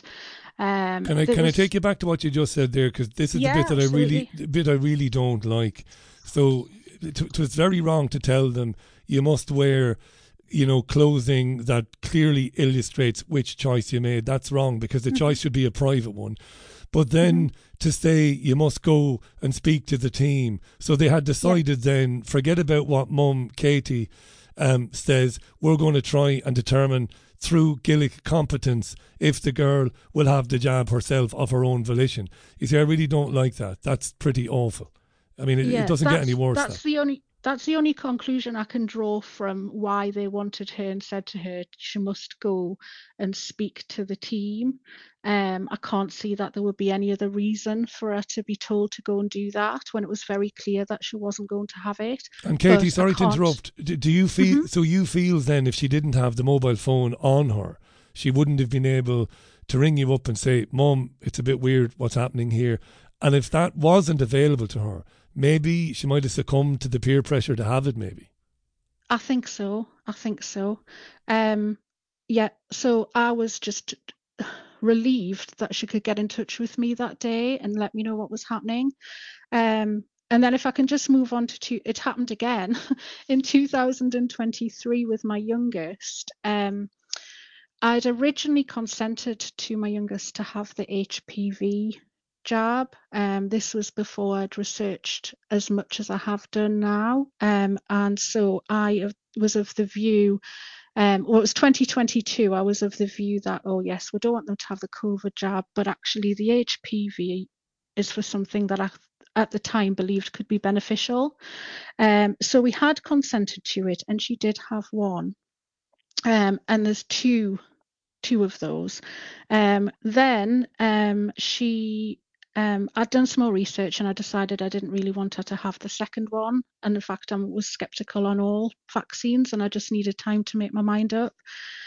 Um, Can I there can was- I take you back to what you just said there, because this is Yeah, the bit that I really absolutely. the bit I really don't like. So it, it was very wrong to tell them you must wear, you know, clothing that clearly illustrates which choice you made. That's wrong, because the Mhm. choice should be a private one. But then to say you must go and speak to the team. So they had decided then, forget about what Mum Katie um, says, we're going to try and determine through Gaelic competence if the girl will have the jab herself of her own volition. You see, I really don't like that. That's pretty awful. I mean, it, Yeah, it doesn't get that's- any worse. That's That. the only that's the only conclusion I can draw from why they wanted her and said to her she must go and speak to the team. Um, I can't see that there would be any other reason for her to be told to go and do that when it was very clear that she wasn't going to have it. And Katie, But I sorry to can't- interrupt. Do, do you feel so? You feel then if she didn't have the mobile phone on her, she wouldn't have been able to ring you up and say, "Mum, it's a bit weird what's happening here." And if that wasn't available to her, maybe she might have succumbed to the peer pressure to have it. Maybe. I think so. I think so. Um, yeah. So I was just relieved that she could get in touch with me that day and let me know what was happening. Um, and then if I can just move on to two, it happened again in two thousand twenty-three with my youngest. Um, I'd originally consented to my youngest to have the H P V jab. Um, this was before I'd researched as much as I have done now. Um, and so I uh, was of the view, um, well, it was twenty twenty-two, I was of the view that, oh yes, we don't want them to have the COVID jab, but actually the H P V is for something that I at the time believed could be beneficial. Um, so we had consented to it, and she did have one. Um, and there's two two of those. Um, then um, she, um, I'd done some more research and I decided I didn't really want her to have the second one. And in fact, I was skeptical on all vaccines and I just needed time to make my mind up.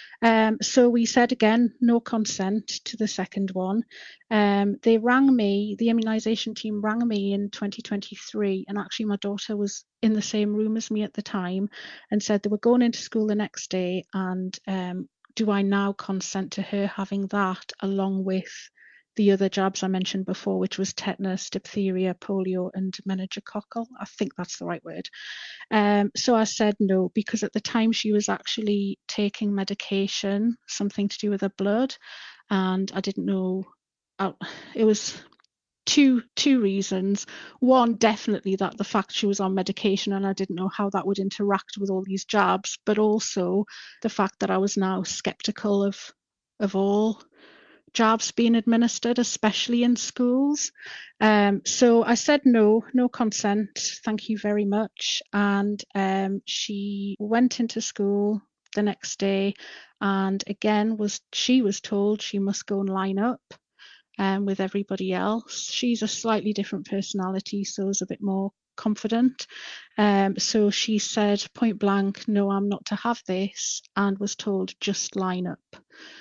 Um, so we said again, no consent to the second one. Um, they rang me, the immunisation team rang me in twenty twenty-three, and actually my daughter was in the same room as me at the time and said they were going into school the next day, and um, do I now consent to her having that along with the other jabs I mentioned before, which was tetanus, diphtheria, polio, and meningococcal. I think that's the right word. Um, so I said no, because at the time she was actually taking medication, something to do with her blood, and I didn't know. Uh, it was two two reasons. One, definitely that the fact she was on medication and I didn't know how that would interact with all these jabs, but also the fact that I was now skeptical of of all jabs being administered, especially in schools. Um, so I said no, no consent, thank you very much. And um, she went into school the next day, and again was she was told she must go and line up um, with everybody else. She's a slightly different personality, so is a bit more confident. Um, so she said point blank, no, I'm not to have this, and was told just line up.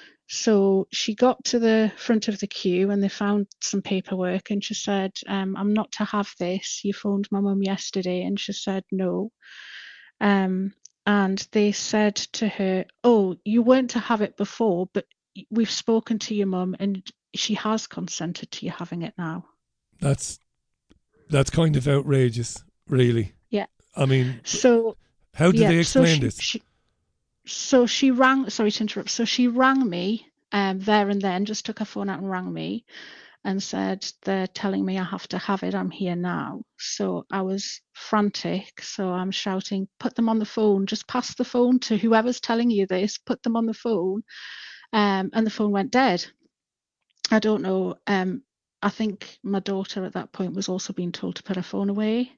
So she got to the front of the queue and they found some paperwork, and she said, um, I'm not to have this. You phoned my mum yesterday, and she said no. Um, and they said to her, "Oh, you weren't to have it before, but we've spoken to your mum and she has consented to you having it now." That's that's kind of outrageous, really. Yeah. I mean, so how did yeah, they explain so she, this? She, so she rang. Sorry to interrupt. So she rang me um, there and then. Just took her phone out and rang me, and said, "They're telling me I have to have it. I'm here now." So I was frantic. So I'm shouting, "Put them on the phone. Just pass the phone to whoever's telling you this. Put them on the phone." Um, and the phone went dead. I don't know. Um, I think my daughter at that point was also being told to put her phone away.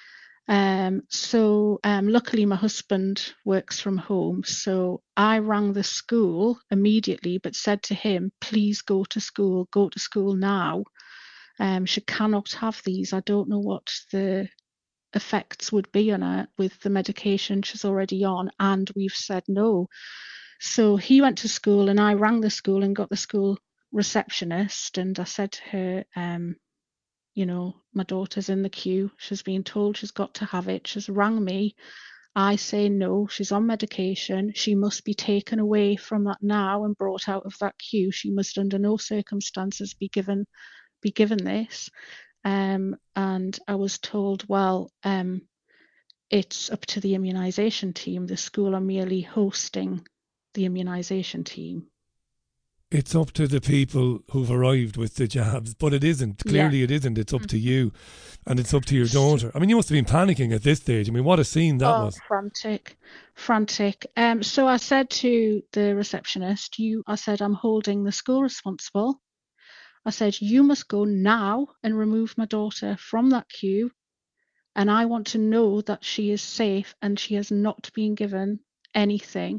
Um, so um, luckily my husband works from home, so I rang the school immediately, but said to him, "Please go to school, go to school now. Um, she cannot have these. I don't know what the effects would be on her with the medication she's already on, and we've said no." So he went to school and I rang the school and got the school receptionist, and I said to her, um, you know, "My daughter's in the queue. She's been told she's got to have it. She's rang me. I say no. She's on medication. She must be taken away from that now and brought out of that queue. She must under no circumstances be given be given this." Um, and I was told, well, um, it's up to the immunisation team. The school are merely hosting the immunisation team. It's up to the people who've arrived with the jabs, but it isn't. Clearly Yeah. it isn't. It's up to you, and it's up to your daughter. I mean, you must have been panicking at this stage. I mean, what a scene that oh, was. frantic, frantic. Um, so I said to the receptionist, "You," I said, "I'm holding the school responsible." I said, "You must go now and remove my daughter from that queue, and I want to know that she is safe and she has not been given anything."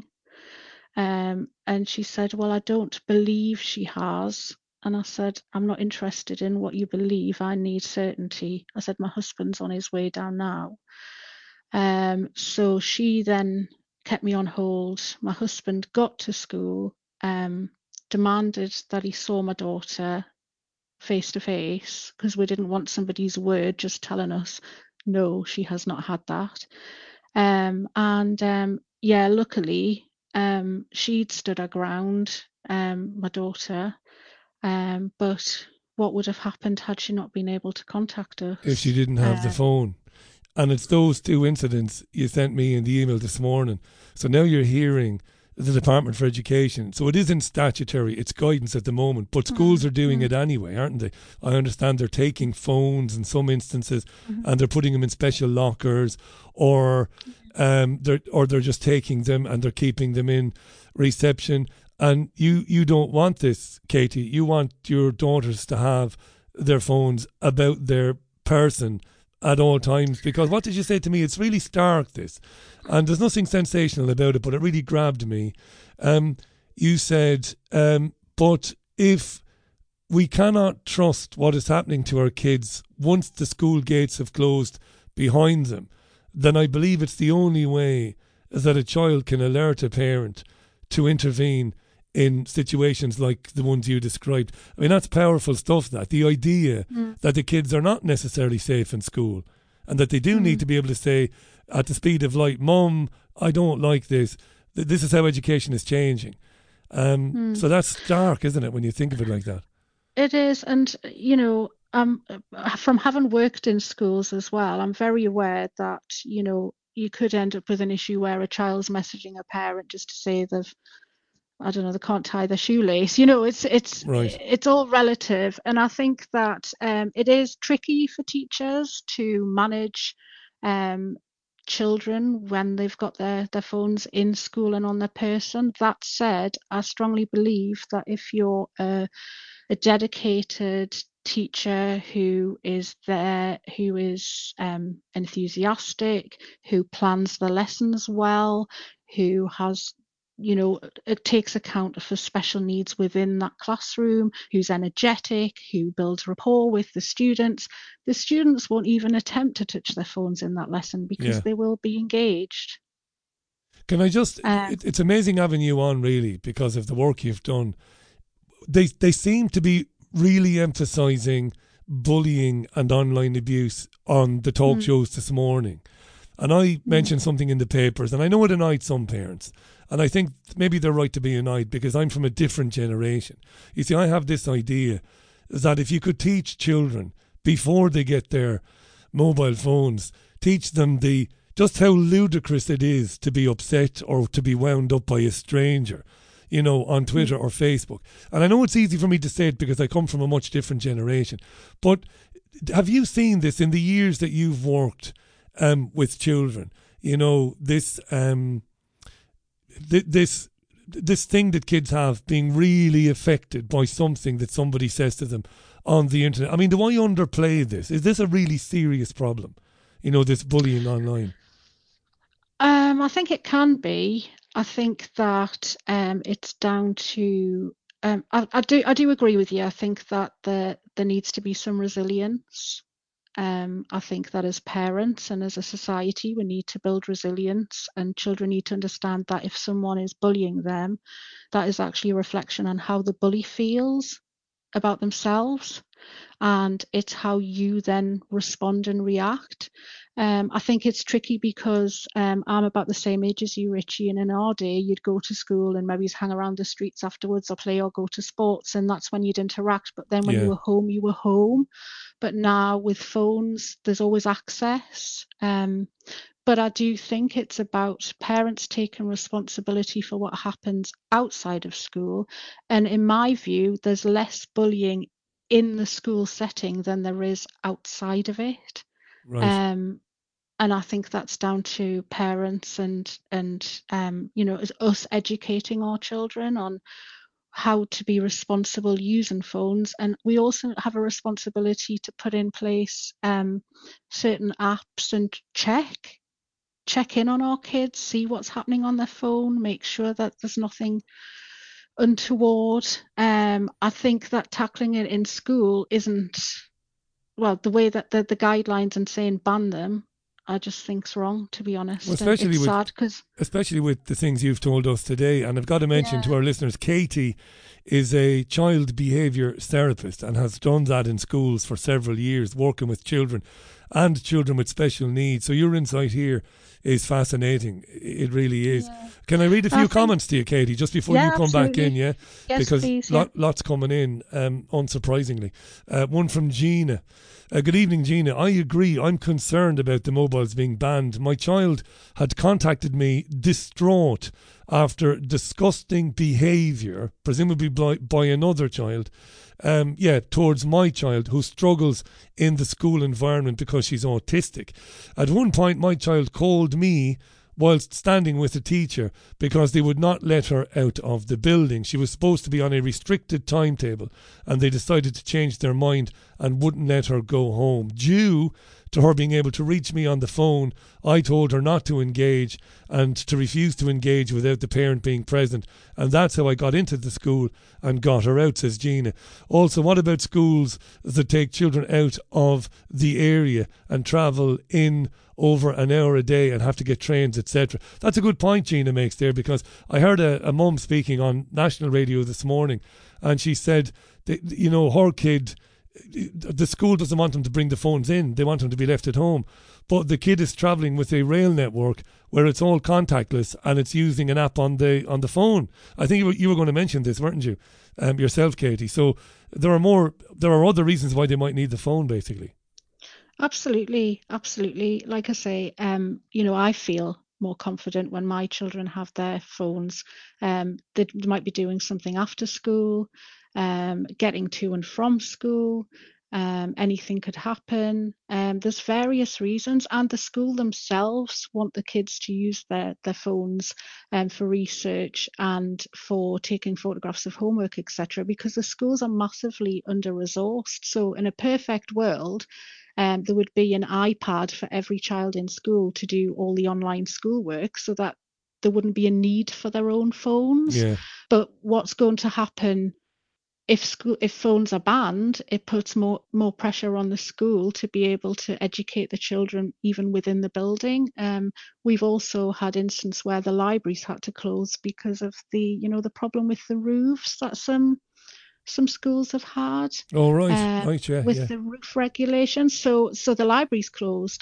Um, and she said, "Well, I don't believe she has." And I said, "I'm not interested in what you believe. I need certainty." I said, "My husband's on his way down now." Um, so she then kept me on hold. My husband got to school, um, demanded that he saw my daughter face to face, because we didn't want somebody's word just telling us, "No, she has not had that." Um, and um, yeah, luckily, um, she'd stood her ground, um, my daughter. Um, but what would have happened had she not been able to contact us? If she didn't have the Uh, phone. And it's those two incidents you sent me in the email this morning. So now you're hearing the Department for Education. So it isn't statutory, it's guidance at the moment, but schools are doing it anyway, aren't they? I understand they're taking phones in some instances and they're putting them in special lockers, or um, they're or they're just taking them and they're keeping them in reception. And you, you don't want this, Katie. You want your daughters to have their phones about their person at all times, because what did you say to me? It's really stark, this, and there's nothing sensational about it, but it really grabbed me. Um, you said, um, but if we cannot trust what is happening to our kids once the school gates have closed behind them, then I believe it's the only way that a child can alert a parent to intervene in situations like the ones you described. I mean, that's powerful stuff, that. The idea mm. that the kids are not necessarily safe in school and that they do mm. need to be able to say at the speed of light, "Mum, I don't like this. This is how education is changing." Um, mm. So that's stark, isn't it, when you think of it like that? It is. And, you know, um, from having worked in schools as well, I'm very aware that, you know, you could end up with an issue where a child's messaging a parent just to say they've, I don't know, they can't tie their shoelace. You know, it's it's right. it's all relative, and I think that um, it is tricky for teachers to manage um, children when they've got their their phones in school and on their person. That said, I strongly believe that if you're a, a dedicated teacher who is there, who is um, enthusiastic, who plans the lessons well, who has, you know, it takes account for special needs within that classroom, who's energetic, who builds rapport with the students, the students won't even attempt to touch their phones in that lesson because yeah. they will be engaged. Can I just, um, it, it's amazing having you on, really, because of the work you've done. They, they seem to be really emphasising bullying and online abuse on the talk mm. shows this morning. And I mentioned something in the papers, and I know it annoyed some parents. And I think maybe they're right to be annoyed because I'm from a different generation. You see, I have this idea that if you could teach children before they get their mobile phones, teach them the just how ludicrous it is to be upset or to be wound up by a stranger, you know, on Twitter or Facebook. And I know it's easy for me to say it because I come from a much different generation. But have you seen this in the years that you've worked um, with children? You know, this um, th- this this thing that kids have being really affected by something that somebody says to them on the internet. I mean, do I underplay this? Is this a really serious problem? You know, this bullying online? Um, I think it can be. I think that um, it's down to. Um, I, I do. I do agree with you. I think that there there needs to be some resilience. Um, I think that as parents and as a society, we need to build resilience, and children need to understand that if someone is bullying them, that is actually a reflection on how the bully feels about themselves, and it's how you then respond and react. Um, I think it's tricky because um, I'm about the same age as you, Richie, and in our day you'd go to school and maybe hang around the streets afterwards or play or go to sports, and that's when you'd interact. But then when Yeah. you were home, you were home. But now with phones, there's always access. Um, but I do think it's about parents taking responsibility for what happens outside of school. And in my view, there's less bullying in the school setting than there is outside of it. Right. Um, and I think that's down to parents and and um, you know, as us educating our children on how to be responsible using phones. And we also have a responsibility to put in place um, certain apps and check check in on our kids, see what's happening on their phone, make sure that there's nothing untoward. Um, I think that tackling it in school isn't, well, the way that the, the guidelines and saying ban them, I just think's wrong, to be honest. Well, And especially it's with sad because especially with the things you've told us today. And I've got to mention to our listeners, Katie is a child behaviour therapist and has done that in schools for several years, working with children and children with special needs. So your insight here is fascinating. It really is. Yeah. Can I read a few I think- comments to you, Katie, just before Yeah, you come back absolutely. in? Yeah, Yes, because please, lo- yeah. lots coming in, um, unsurprisingly. Uh, one from Gina. Uh, good evening, Gina. I agree. I'm concerned about the mobiles being banned. My child had contacted me distraught after disgusting behaviour, presumably by, by another child, um, yeah, towards my child who struggles in the school environment because she's autistic. At one point, my child called me whilst standing with a teacher because they would not let her out of the building. She was supposed to be on a restricted timetable and they decided to change their mind and wouldn't let her go home. Due to her being able to reach me on the phone, I told her not to engage and to refuse to engage without the parent being present. And that's how I got into the school and got her out, says Gina. Also, what about schools that take children out of the area and travel in over an hour a day and have to get trains, et cetera? That's a good point Gina makes there, because I heard a, a mum speaking on national radio this morning, and she said that, you know, her kid, the school doesn't want them to bring the phones in, they want them to be left at home, but the kid is travelling with a rail network where it's all contactless and it's using an app on the on the phone. I think you were, you were going to mention this, weren't you, um, yourself, Katie? So there are more, there are other reasons why they might need the phone, basically. Absolutely, absolutely. Like I say, um, you know, I feel more confident when my children have their phones. Um, they might be doing something after school, um, getting to and from school. Um, anything could happen. Um, there's various reasons, and the school themselves want the kids to use their their phones um, for research and for taking photographs of homework, et cetera. Because the schools are massively under-resourced. So, in a perfect world, Um, there would be an iPad for every child in school to do all the online schoolwork, so that there wouldn't be a need for their own phones. Yeah. But what's going to happen if school if phones are banned? It puts more more pressure on the school to be able to educate the children even within the building. Um, we've also had instances where the libraries had to close because of the you know the problem with the roofs that some some schools have had. Oh, right, um, right, yeah, with yeah. the roof regulations. So, so the library's closed.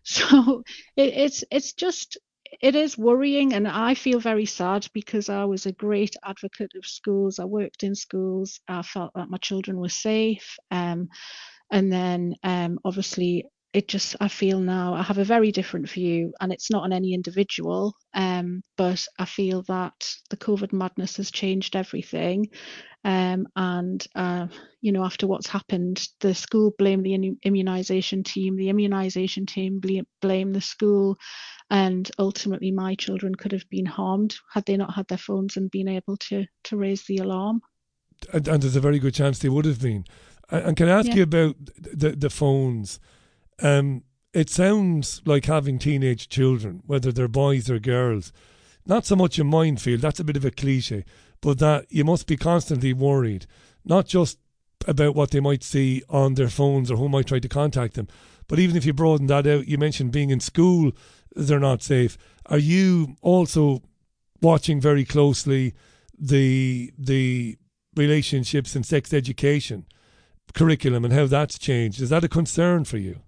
So it, it's it's just it is worrying, and I feel very sad because I was a great advocate of schools. I worked in schools. I felt that my children were safe. Um, and then um, obviously it just, I feel now I have a very different view, and it's not on any individual, um, but I feel that the COVID madness has changed everything. Um, and, uh, you know, after what's happened, the school blamed the immunisation team, the immunisation team bl- blamed the school, and ultimately my children could have been harmed had they not had their phones and been able to, to raise the alarm. And, and there's a very good chance they would have been. And, and can I ask Yeah. you about the, the phones? Um, it sounds like having teenage children, whether they're boys or girls, not so much a minefield, that's a bit of a cliche, but that you must be constantly worried, not just about what they might see on their phones or who might try to contact them, but even if you broaden that out, you mentioned being in school, they're not safe. Are you also watching very closely the the relationships and sex education curriculum and how that's changed? Is that a concern for you?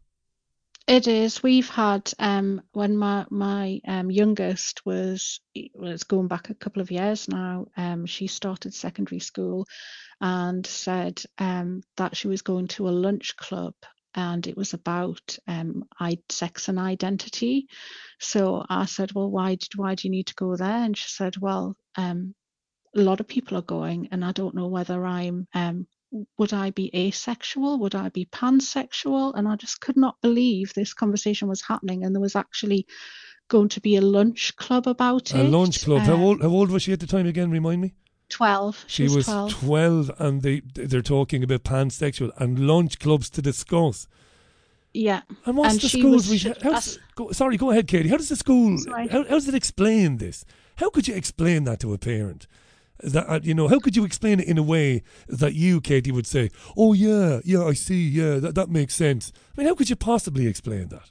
It is. We've had um, when my my um, youngest was was going back a couple of years now. Um, she started secondary school, and said um, that she was going to a lunch club, and it was about um, I, sex and identity. So I said, "Well, why did why do you need to go there?" And she said, "Well, um, a lot of people are going, and I don't know whether I'm." Um, would I be asexual? Would I be pansexual? And I just could not believe this conversation was happening, and there was actually going to be a lunch club about A it. lunch club. How Um, old? How old was she at the time again? Remind me. twelve. She, She was, was twelve. twelve, and they they're talking about pansexual and lunch clubs to discuss. Yeah. And what's And the she school's? was- Re- how does, go, sorry, go ahead, Katie. How does the school? Sorry. How, how does it explain this? How could you explain that to a parent? That uh, you know, how could you explain it in a way that you, Katie, would say, "Oh yeah, yeah, I see, yeah, that that makes sense." I mean, how could you possibly explain that?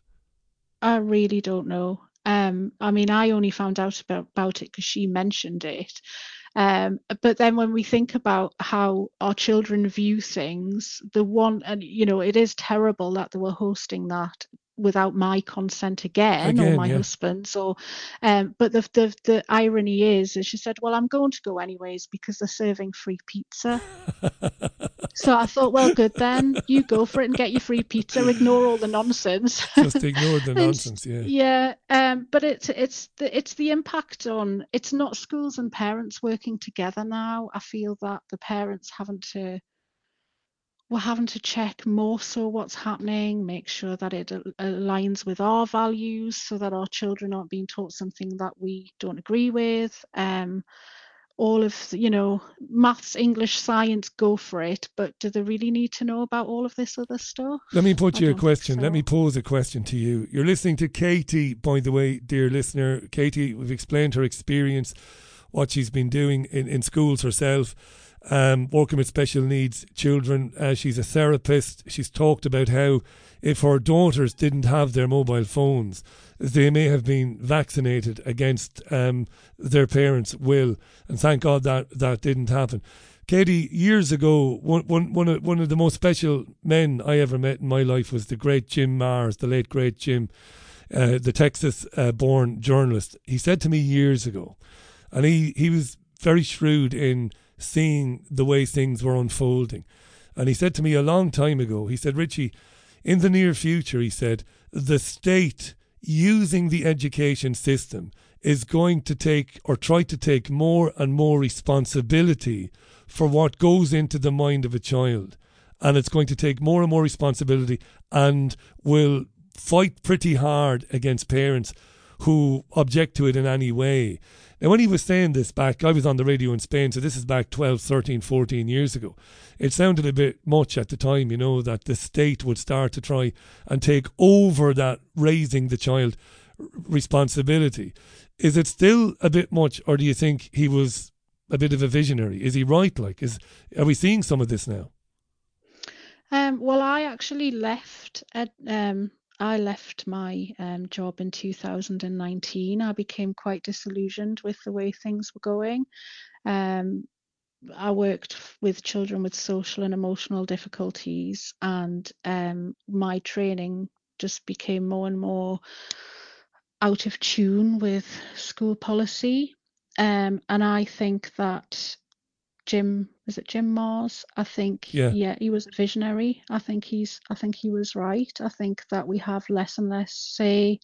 I really don't know. Um, I mean, I only found out about, about it because she mentioned it. Um, but then when we think about how our children view things, the one, and you know, it is terrible that they were hosting that without my consent again, or Again, my yeah. husband's, or um, but the, the the irony is, is she said, "Well, I'm going to go anyways because they're serving free pizza." So I thought, well, good then, you go for it and get your free pizza. Ignore all the nonsense. Just ignore the And, nonsense, yeah. Yeah, um, but it's it's the it's the impact on. It's not schools and parents working together now. I feel that the parents having to we're having to check more so what's happening, make sure that it al- aligns with our values, so that our children aren't being taught something that we don't agree with. Um, all of the, you know, maths, English, science, go for it. But do they really need to know about all of this other stuff? Let me put I you a don't think question. so. Let me pose a question to you. You're listening to Katie, by the way, dear listener. Katie, we've explained her experience, what she's been doing in, in schools herself, um, working with special needs children. Uh, she's a therapist. She's talked about how if her daughters didn't have their mobile phones, they may have been vaccinated against um, their parents' will. And thank God that that didn't happen. Katie, years ago, one, one, one, of, one of the most special men I ever met in my life was the great Jim Mars, the late great Jim, uh, the Texas-born uh, journalist. He said to me years ago, and he, he was very shrewd in seeing the way things were unfolding. And he said to me a long time ago, he said, Richie, in the near future, he said, the state using the education system is going to take or try to take more and more responsibility for what goes into the mind of a child. And it's going to take more and more responsibility and will fight pretty hard against parents who object to it in any way. Now, when he was saying this back, I was on the radio in Spain, so this is back twelve, thirteen, fourteen years ago. It sounded a bit much at the time, you know, that the state would start to try and take over that raising the child responsibility. Is it still a bit much, or do you think he was a bit of a visionary? Is he right? Like, is are we seeing some of this now? Um, well, I actually left. At, um, I left my um, job in two thousand nineteen. I became quite disillusioned with the way things were going. Um, I worked with children with social and emotional difficulties, and um, my training just became more and more out of tune with school policy. Um, and I think that Jim, is it Jim Mars? I think, Yeah. yeah, he was a visionary. I think he's, I think he was right. I think that we have less and less say.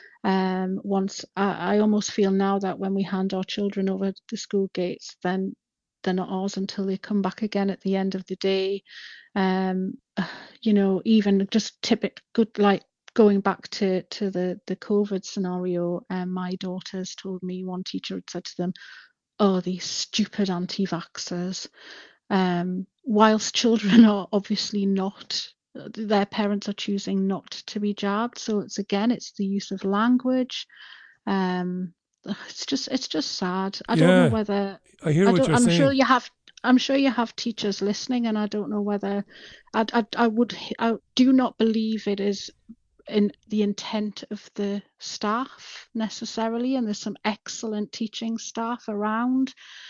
Um, once I, I almost feel now that when we hand our children over the school gates, then they're not ours until they come back again at the end of the day. Um, you know, even just typical good, like going back to to the the COVID scenario. Um, my daughters told me one teacher had said to them, "Oh, these stupid anti-vaxxers," um, whilst children are obviously not, their parents are choosing not to be jabbed. So it's again, it's the use of language. Um, it's just, it's just sad. I don't Yeah, know whether I hear I what don't, you're I'm saying. sure you have. I'm sure you have teachers listening, and I don't know whether I, I, I would. I do not believe it is in the intent of the staff necessarily, and there's some excellent teaching staff around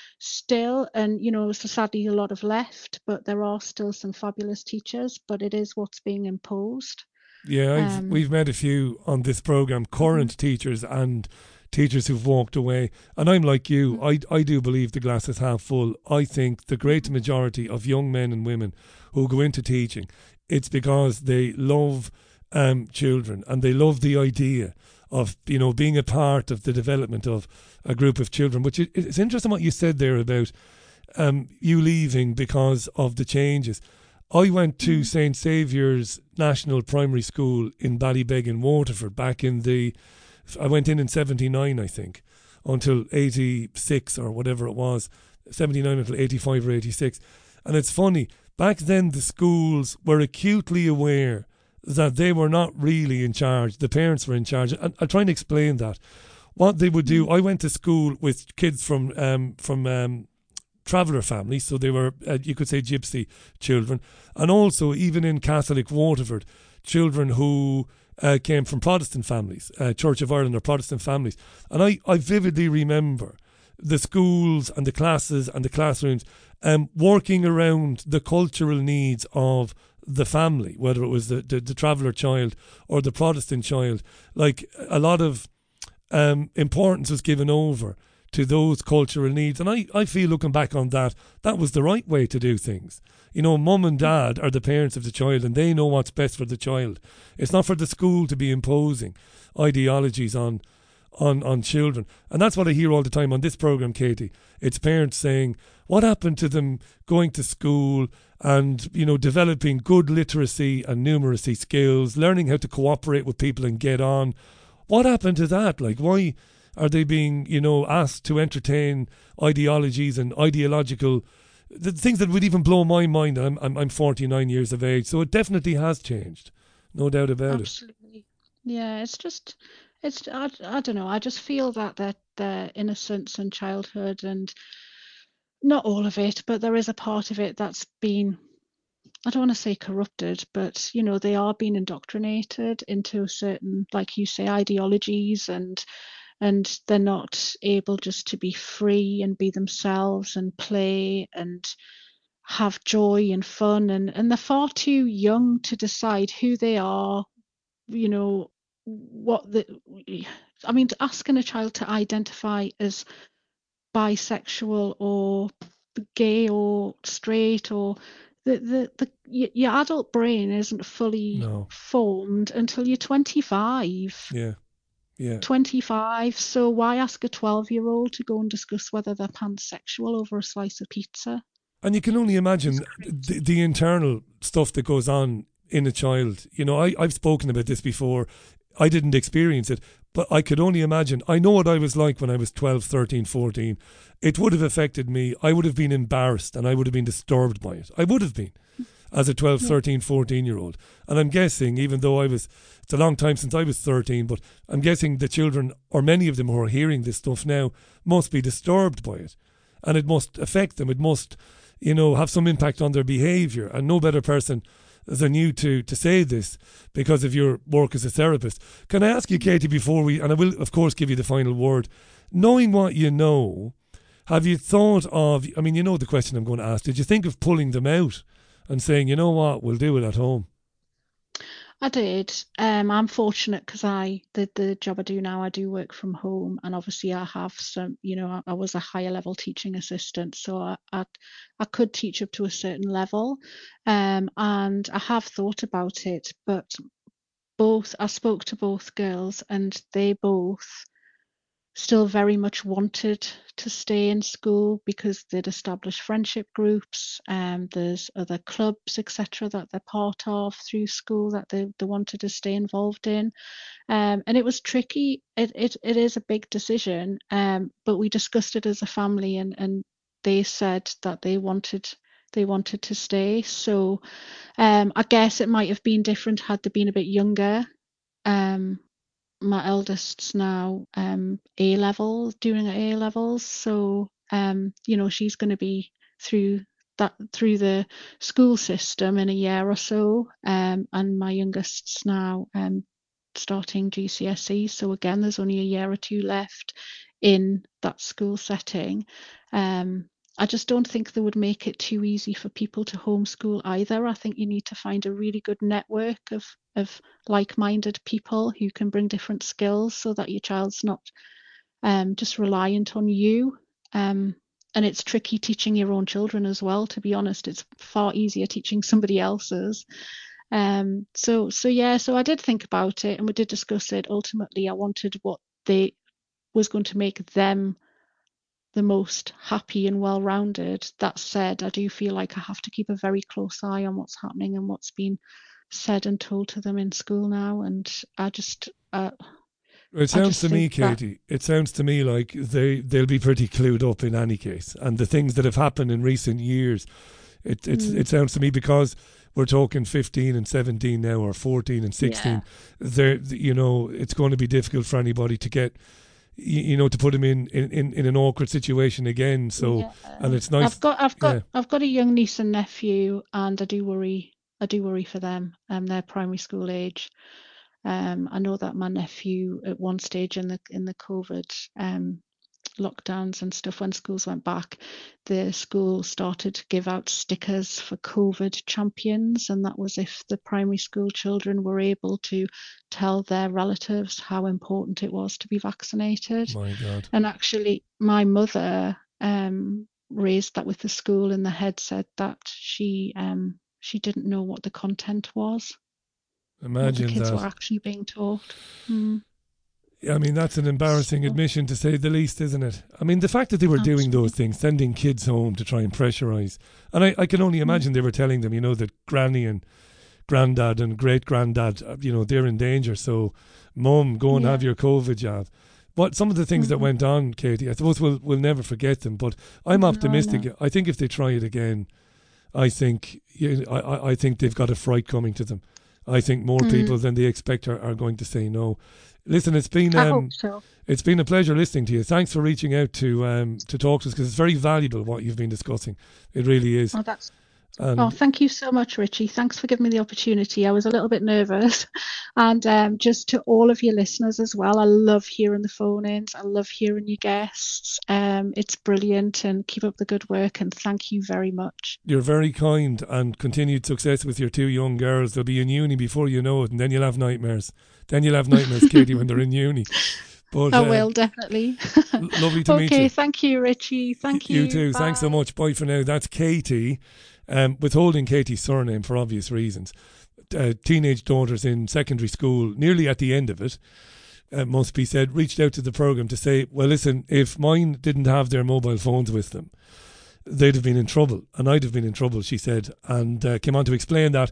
still, and you know, so sadly a lot have left, but there are still some fabulous teachers, but it is what's being imposed. Yeah, I've, Um, we've met a few on this program, current mm-hmm. teachers and teachers who've walked away. And I'm like you, mm-hmm. I, I do believe the glass is half full. I think the great majority of young men and women who go into teaching, it's because they love um, children and they love the idea of, you know, being a part of the development of a group of children. Which it, it's interesting what you said there about um, you leaving because of the changes. I went to Saint Saviour's National Primary School in Ballybeg in Waterford back in the, I went in in seventy-nine, I think, until eighty-six or whatever it was, seventy-nine until eighty-five or eighty-six. And it's funny, back then the schools were acutely aware that they were not really in charge, the parents were in charge. And I'll try and explain that. What they would do, I went to school with kids from, um, from, um, traveller families, so they were, uh, you could say, gypsy children, and also even in Catholic Waterford, children who uh, came from Protestant families, uh, Church of Ireland or Protestant families. And I, I vividly remember the schools and the classes and the classrooms um, working around the cultural needs of the family, whether it was the, the, the traveller child or the Protestant child. Like, a lot of um, importance was given over to those cultural needs. And I, I feel, looking back on that, that was the right way to do things. You know, mum and dad are the parents of the child and they know what's best for the child. It's not for the school to be imposing ideologies on on, on children. And that's what I hear all the time on this programme, Katie. It's parents saying, what happened to them going to school and, you know, developing good literacy and numeracy skills, learning how to cooperate with people and get on? What happened to that? Like, why are they being, you know, asked to entertain ideologies and ideological the things that would even blow my mind? I'm I'm, I'm forty-nine years of age, so it definitely has changed, no doubt about Absolutely. it. Yeah, it's just, it's I, I don't know. I just feel that that their innocence and childhood, and not all of it, but there is a part of it that's been, I don't want to say corrupted, but you know, they are being indoctrinated into certain, like you say, ideologies, and. And they're not able just to be free and be themselves and play and have joy and fun. And, and they're far too young to decide who they are, you know, what the, I mean, asking a child to identify as bisexual or gay or straight, or the, the, the your adult brain isn't fully no. formed until you're twenty-five. Yeah. Yeah. twenty-five, so why ask a twelve-year-old to go and discuss whether they're pansexual over a slice of pizza? And you can only imagine the, the internal stuff that goes on in a child. You know, I, I've spoken about this before. I didn't experience it, but I could only imagine. I know what I was like when I was twelve, thirteen, fourteen. It would have affected me. I would have been embarrassed and I would have been disturbed by it. I would have been. As a twelve, thirteen, fourteen-year-old. And I'm guessing, even though I was, it's a long time since I was thirteen, but I'm guessing the children, or many of them who are hearing this stuff now, must be disturbed by it. And it must affect them. It must, you know, have some impact on their behaviour. And no better person than you to, to say this because of your work as a therapist. Can I ask you, Katie, before we, and I will, of course, give you the final word, knowing what you know, Have you thought of, I mean, you know the question I'm going to ask, did you think of pulling them out and saying, you know what, we'll do it at home? I did. Um, I'm fortunate because I the the job I do now, I do work from home, and obviously I have some. You know, I, I was a higher level teaching assistant, so I, I I could teach up to a certain level, um, and I have thought about it. But both I spoke to both girls, and they both still very much wanted to stay in school because they'd established friendship groups. Um, there's other clubs, et cetera, that they're part of through school that they, they wanted to stay involved in. Um, and it was tricky. It it it is a big decision. Um, but we discussed it as a family, and and they said that they wanted they wanted to stay. So um, I guess it might have been different had they been a bit younger. Um, my eldest's now um A level, doing her A levels, so um you know she's going to be through that through the school system in a year or so, um and my youngest's now um starting G C S E, so again there's only a year or two left in that school setting. um I just don't think they would make it too easy for people to homeschool either. I think you need to find a really good network of of like-minded people who can bring different skills so that your child's not um, just reliant on you. Um, and it's tricky teaching your own children as well, to be honest. It's far easier teaching somebody else's. Um, so, so yeah, so I did think about it and we did discuss it. Ultimately, I wanted what they was going to make them the most happy and well-rounded. That said, I do feel like I have to keep a very close eye on what's happening and what's been said and told to them in school now, and I just uh, it sounds to me, Katie, it sounds to me like they they'll be pretty clued up in any case, and the things that have happened in recent years, it it's, mm. it sounds to me, because we're talking fifteen and seventeen now, or fourteen and sixteen, yeah. There, you know, it's going to be difficult for anybody to get, you, you know, to put them in, in, in an awkward situation again. So yeah. And it's nice. I've got I've got yeah. I've got a young niece and nephew, and I do worry. I do worry for them. Um, they're primary school age. Um, I know that my nephew at one stage in the in the COVID um, lockdowns and stuff, when schools went back, the school started to give out stickers for COVID champions, and that was if the primary school children were able to tell their relatives how important it was to be vaccinated. My God. And actually, my mother um, raised that with the school, and the head said that she um, she didn't know what the content was. Imagine what the kids that. were actually being taught. Mm. I mean, that's an embarrassing so, admission, to say the least, isn't it? I mean, the fact that they were absolutely. doing those things, sending kids home to try and pressurise. And I, I can only imagine mm. they were telling them, you know, that granny and granddad and great-granddad, you know, they're in danger. So, mum, go and yeah. have your COVID jab. But some of the things mm-hmm. that went on, Katie, I suppose we'll, we'll never forget them. But I'm optimistic. No, I think if they try it again, I think you know, I, I think they've got a fright coming to them. I think more mm. people than they expect are, are going to say no. Listen, it's been um, I hope so. It's been a pleasure listening to you. Thanks for reaching out to um, to talk to us, because it's very valuable what you've been discussing. It really is. Oh, that's. And oh, thank you so much, Richie. Thanks for giving me the opportunity. I was a little bit nervous. And um, just to all of your listeners as well, I love hearing the phone-ins. I love hearing your guests. Um, it's brilliant, and keep up the good work, and thank you very much. You're very kind, and continued success with your two young girls. They'll be in uni before you know it, and then you'll have nightmares. Then you'll have nightmares, Katie, when they're in uni. But, I uh, will, definitely. Lovely to okay, meet you. Okay, thank you, Richie. Thank you. You too. Bye. Thanks so much. Bye for now. That's Katie. Um, withholding Katie's surname for obvious reasons. Uh, teenage daughters in secondary school, nearly at the end of it, uh, must be said, reached out to the programme to say, well, listen, if mine didn't have their mobile phones with them, they'd have been in trouble, and I'd have been in trouble, she said, and uh, came on to explain that,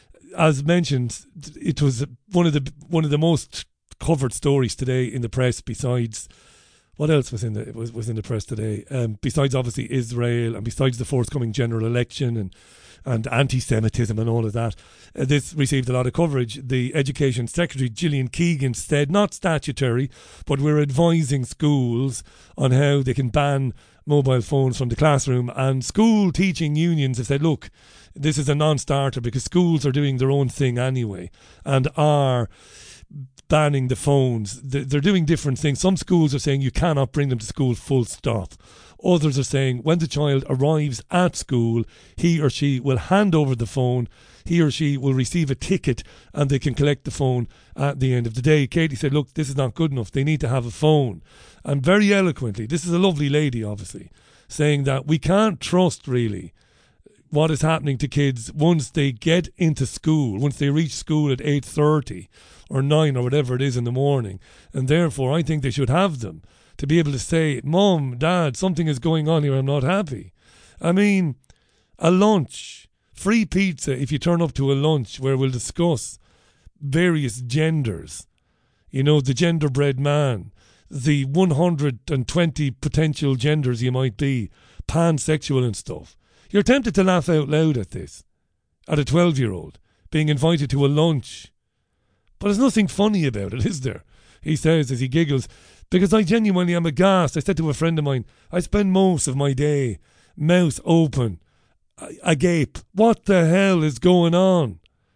as mentioned, it was one of the one of the most covered stories today in the press, besides... What else was in the was, was in the press today? Um, besides obviously Israel, and besides the forthcoming general election and and anti-Semitism and all of that, uh, this received a lot of coverage. The Education Secretary Gillian Keegan said, not statutory, but we're advising schools on how they can ban mobile phones from the classroom. And school teaching unions have said, look, this is a non-starter because schools are doing their own thing anyway and are banning the phones. They're doing different things. Some schools are saying you cannot bring them to school, full stop. Others are saying when the child arrives at school, he or she will hand over the phone. He or she will receive a ticket and they can collect the phone at the end of the day. Katie said, look, this is not good enough. They need to have a phone. And very eloquently, this is a lovely lady, obviously, saying that we can't trust really what is happening to kids once they get into school, once they reach school at eight thirty or nine or whatever it is in the morning. And therefore, I think they should have them to be able to say, Mum, Dad, something is going on here, I'm not happy. I mean, a lunch, free pizza if you turn up to a lunch where we'll discuss various genders. You know, the genderbread man, the one hundred twenty potential genders you might be, pansexual and stuff. You're tempted to laugh out loud at this, at a twelve-year-old being invited to a lunch. But there's nothing funny about it, is there? He says as he giggles, because I genuinely am aghast. I said to a friend of mine, I spend most of my day mouth open, agape. What the hell is going on?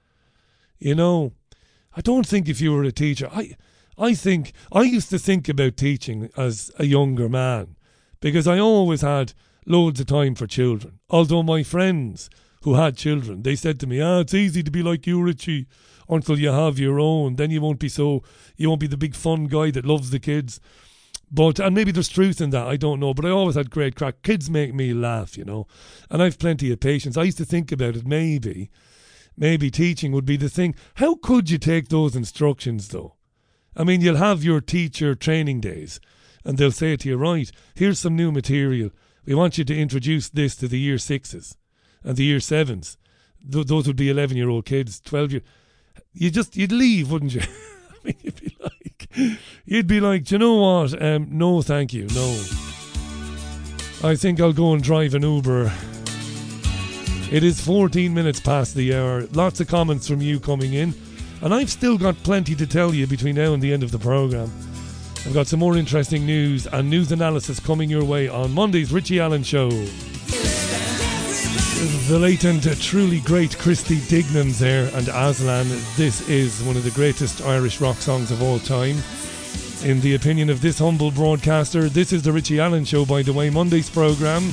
You know, I don't think if you were a teacher, I, I think, I used to think about teaching as a younger man because I always had loads of time for children. Although my friends who had children, they said to me, ah, it's easy to be like you, Richie, until you have your own. Then you won't be so, you won't be the big fun guy that loves the kids. But, and maybe there's truth in that, I don't know, but I always had great crack. Kids make me laugh, you know, and I've plenty of patience. I used to think about it, maybe, maybe teaching would be the thing. How could you take those instructions, though? I mean, you'll have your teacher training days, and they'll say to you, right, here's some new material. We want you to introduce this to the year sixes and the year sevens. Th- those would be eleven-year-old kids, twelve-year. You just, you'd leave, wouldn't you? I mean, you'd be like, you'd be like, do you know what? Um, no, thank you, no. I think I'll go and drive an Uber. It is fourteen minutes past the hour. Lots of comments from you coming in. And I've still got plenty to tell you between now and the end of the programme. I've got some more interesting news and news analysis coming your way on Monday's Richie Allen Show. The late and truly great Christy Dignam's there and Aslan. This is one of the greatest Irish rock songs of all time. In the opinion of this humble broadcaster, this is the Richie Allen Show, by the way, Monday's programme.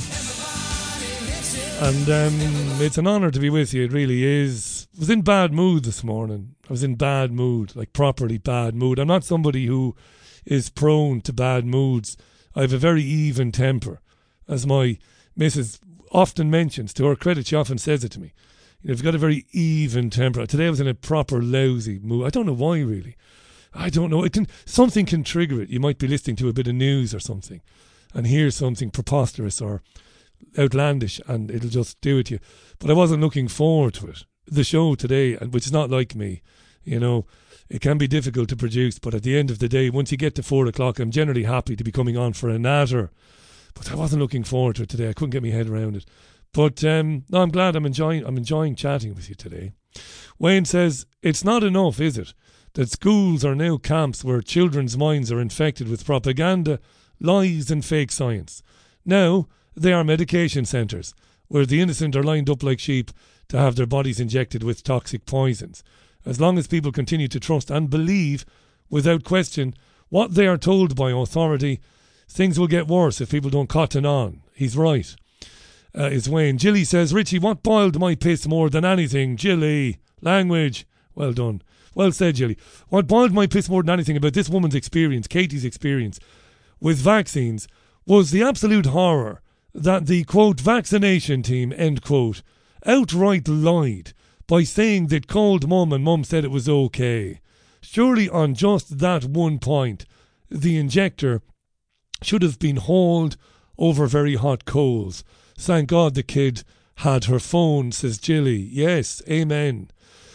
And um, it's an honour to be with you, it really is. I was in bad mood this morning. I was in bad mood, like properly bad mood. I'm not somebody who is prone to bad moods. I have a very even temper, as my missus often mentions. To her credit, she often says it to me. You know, I've got a very even temper. Today I was in a proper lousy mood. I don't know why, really. I don't know. It can something can trigger it. You might be listening to a bit of news or something and hear something preposterous or outlandish, and it'll just do it to you. But I wasn't looking forward to it. The show today, which is not like me, you know, it can be difficult to produce, but at the end of the day, once you get to four o'clock, I'm generally happy to be coming on for a natter. But I wasn't looking forward to it today. I couldn't get my head around it. But um, no, I'm glad. I'm enjoying. I'm enjoying chatting with you today. Wayne says it's not enough, is it, that schools are now camps where children's minds are infected with propaganda, lies, and fake science. Now they are medication centres where the innocent are lined up like sheep to have their bodies injected with toxic poisons. As long as people continue to trust and believe, without question, what they are told by authority, things will get worse if people don't cotton on. He's right. Uh, it's Wayne. Jilly says, Richie, what boiled my piss more than anything? Jilly. Language. Well done. Well said, Jilly. What boiled my piss more than anything about this woman's experience, Katie's experience, with vaccines, was the absolute horror that the, quote, vaccination team, end quote, outright lied by saying they'd called Mum and Mum said it was okay. Surely on just that one point, the injector should have been hauled over very hot coals. Thank God the kid had her phone, says Jilly. Yes, amen.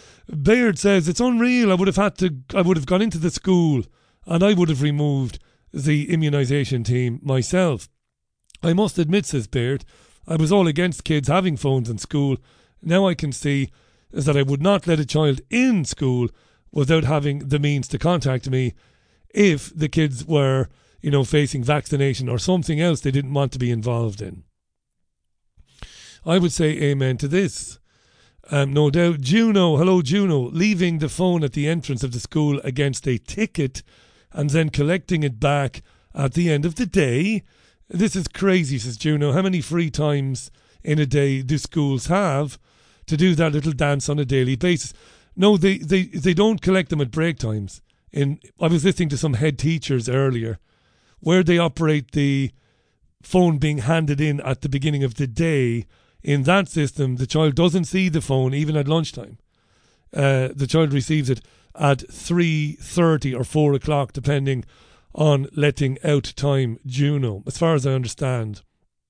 Baird says, it's unreal. I would have had to, I would have gone into the school and I would have removed the immunisation team myself. I must admit, says Baird, I was all against kids having phones in school. Now I can see is that I would not let a child in school without having the means to contact me if the kids were, you know, facing vaccination or something else they didn't want to be involved in. I would say amen to this. Um, no doubt. Juno, hello Juno, leaving the phone at the entrance of the school against a ticket and then collecting it back at the end of the day. This is crazy, says Juno. How many free times in a day do schools have to do that little dance on a daily basis? No, they, they, they don't collect them at break times. In I was listening to some head teachers earlier where they operate the phone being handed in at the beginning of the day. In that system, the child doesn't see the phone even at lunchtime. Uh, the child receives it at three thirty or four o'clock, depending on letting out time, Juno, as far as I understand.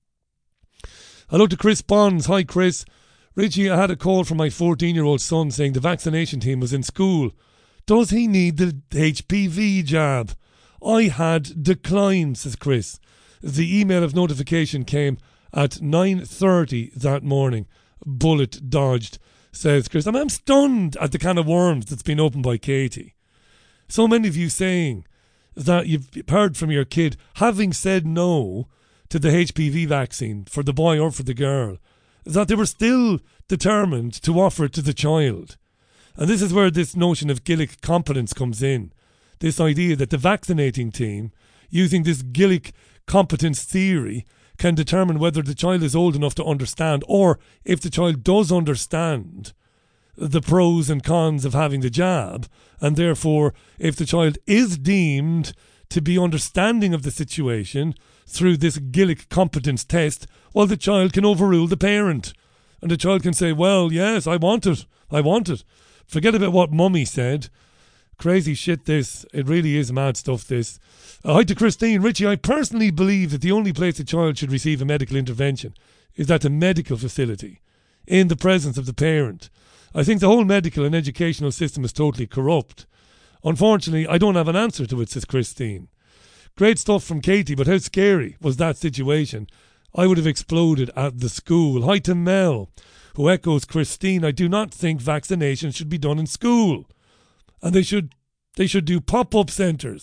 Hello to Chris Bonds. Hi, Chris. Richie, I had a call from my fourteen-year-old son saying the vaccination team was in school. Does he need the H P V jab? I had declined, says Chris. The email of notification came at nine thirty that morning. Bullet dodged, says Chris. I mean, I'm stunned at the can of worms that's been opened by Katie. So many of you saying that you've heard from your kid, having said no to the H P V vaccine for the boy or for the girl, that they were still determined to offer it to the child. And this is where this notion of Gillick competence comes in. This idea that the vaccinating team, using this Gillick competence theory, can determine whether the child is old enough to understand, or if the child does understand the pros and cons of having the jab, and therefore if the child is deemed to be understanding of the situation through this Gillick competence test, well, the child can overrule the parent. And the child can say, well, yes, I want it. I want it. Forget about what mummy said. Crazy shit, this. It really is mad stuff, this. Uh, hi to Christine. Richie, I personally believe that the only place a child should receive a medical intervention is at a medical facility, in the presence of the parent. I think the whole medical and educational system is totally corrupt. Unfortunately, I don't have an answer to it, says Christine. Great stuff from Katie, but how scary was that situation? I would have exploded at the school. Hi to Mel, who echoes Christine. I do not think vaccination should be done in school. And they should they should do pop-up centres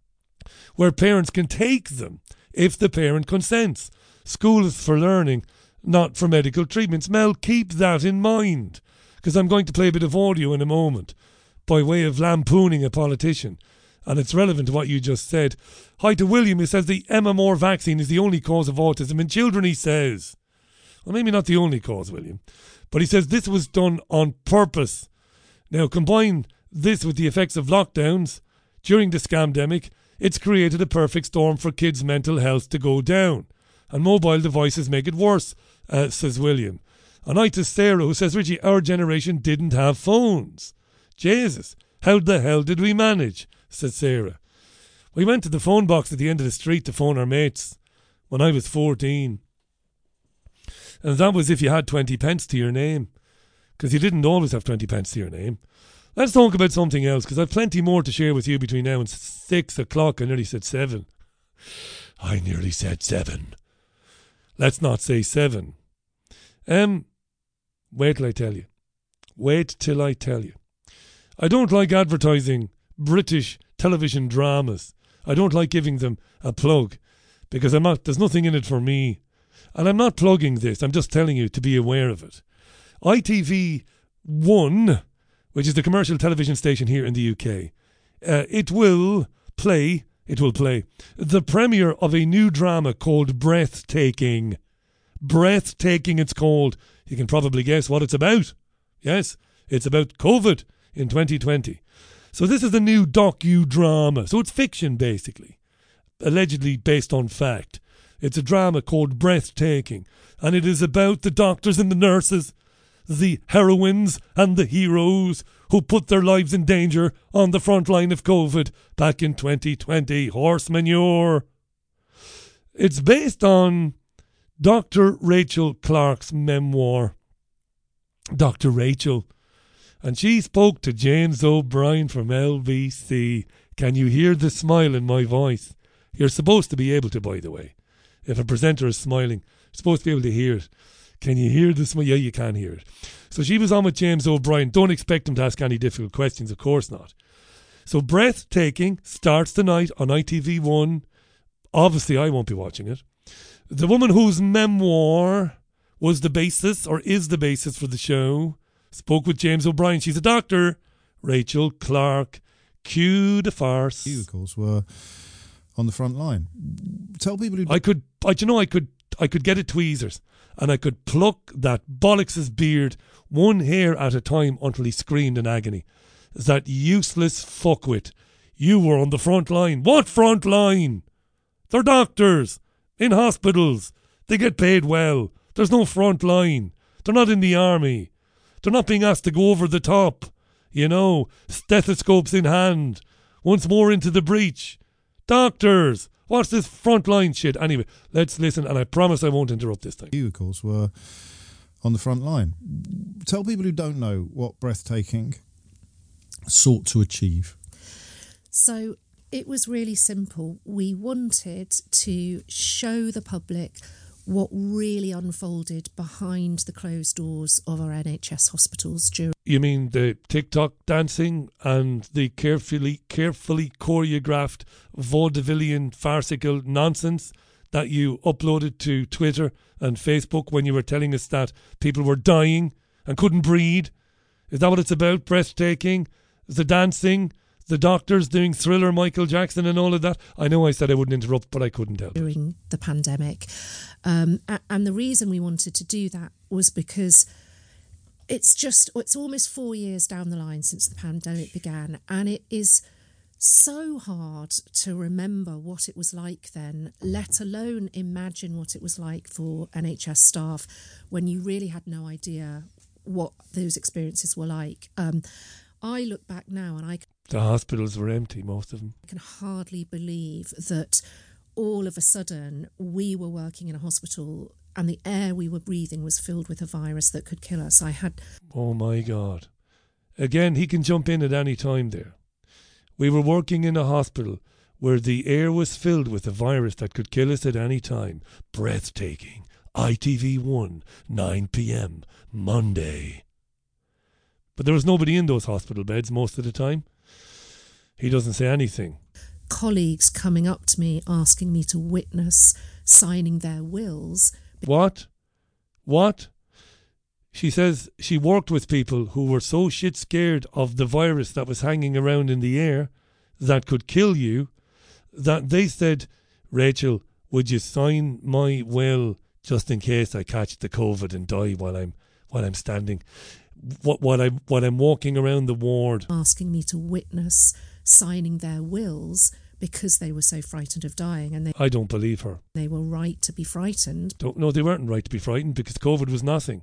where parents can take them if the parent consents. School is for learning, not for medical treatments. Mel, keep that in mind, because I'm going to play a bit of audio in a moment by way of lampooning a politician, and it's relevant to what you just said. Hi to William, who says the M M R vaccine is the only cause of autism in children, he says. Well, maybe not the only cause, William, but he says this was done on purpose. Now, combine this with the effects of lockdowns during the scamdemic, it's created a perfect storm for kids' mental health to go down. And mobile devices make it worse, uh, says William. And I to Sarah, who says, Richie, our generation didn't have phones. Jesus, how the hell did we manage? Says Sarah. We went to the phone box at the end of the street to phone our mates when I was fourteen. And that was if you had twenty pence to your name, because you didn't always have twenty pence to your name. Let's talk about something else, because I've plenty more to share with you between now and six o'clock. I nearly said seven. I nearly said seven. Let's not say seven. Um, wait till I tell you. Wait till I tell you. I don't like advertising British television dramas. I don't like giving them a plug, because I'm not, there's nothing in it for me. And I'm not plugging this, I'm just telling you to be aware of it. I T V one, which is the commercial television station here in the U K, uh, it will play, it will play the premiere of a new drama called Breathtaking. Breathtaking, it's called. You can probably guess what it's about. Yes, it's about COVID in twenty twenty. So this is a new docudrama. So it's fiction, basically, allegedly based on fact. It's a drama called Breathtaking, and it is about the doctors and the nurses, the heroines and the heroes who put their lives in danger on the front line of COVID back in twenty twenty. Horse manure. It's based on Doctor Rachel Clark's memoir. Doctor Rachel. And she spoke to James O'Brien from L B C. Can you hear the smile in my voice? You're supposed to be able to, by the way. If a presenter is smiling, you're supposed to be able to hear it. Can you hear the smile? Yeah, you can hear it. So she was on with James O'Brien. Don't expect him to ask any difficult questions, of course not. So Breathtaking starts tonight on I T V one. Obviously, I won't be watching it. The woman whose memoir was the basis, or is the basis for the show, Spoke with James O'Brien. She's a doctor. Rachel Clark. Cue the farce. You, of course, were on the front line. Tell people who... I could, I, you know, I could, I could get a tweezers and I could pluck that bollocks's beard one hair at a time until he screamed in agony. That useless fuckwit. You were on the front line. What front line? They're doctors in hospitals. They get paid well. There's no front line. They're not in the army. They're not being asked to go over the top. You know, stethoscopes in hand. Once more into the breach. Doctors. What's this front line shit? Anyway, let's listen, and I promise I won't interrupt this time. You, of course, were on the front line. Tell people who don't know what Breathtaking sought to achieve. So it was really simple. We wanted to show the public what really unfolded behind the closed doors of our N H S hospitals during... You mean the TikTok dancing and the carefully carefully choreographed vaudevillian farcical nonsense that you uploaded to Twitter and Facebook when you were telling us that people were dying and couldn't breathe? Is that what it's about? Breathtaking? The dancing? The doctors doing Thriller, Michael Jackson and all of that? I know I said I wouldn't interrupt, but I couldn't help. During the pandemic. Um, and the reason we wanted to do that was because it's just, it's almost four years down the line since the pandemic began, and it is so hard to remember what it was like then, let alone imagine what it was like for N H S staff when you really had no idea what those experiences were like. Um, I look back now and I... The hospitals were empty, most of them. I can hardly believe that all of a sudden we were working in a hospital and the air we were breathing was filled with a virus that could kill us. I had... Oh my God. Again, he can jump in at any time there. We were working in a hospital where the air was filled with a virus that could kill us at any time. Breathtaking. I T V one, nine p.m, Monday. But there was nobody in those hospital beds most of the time. He doesn't say anything. Colleagues coming up to me asking me to witness signing their wills. What? What? She says she worked with people who were so shit scared of the virus that was hanging around in the air that could kill you that they said, Rachel, would you sign my will just in case I catch the COVID and die while I'm while I'm standing, what while I while I'm walking around the ward, asking me to witness signing their wills because they were so frightened of dying, and they I don't believe her. They were right to be frightened. Don't no, they weren't right to be frightened because COVID was nothing.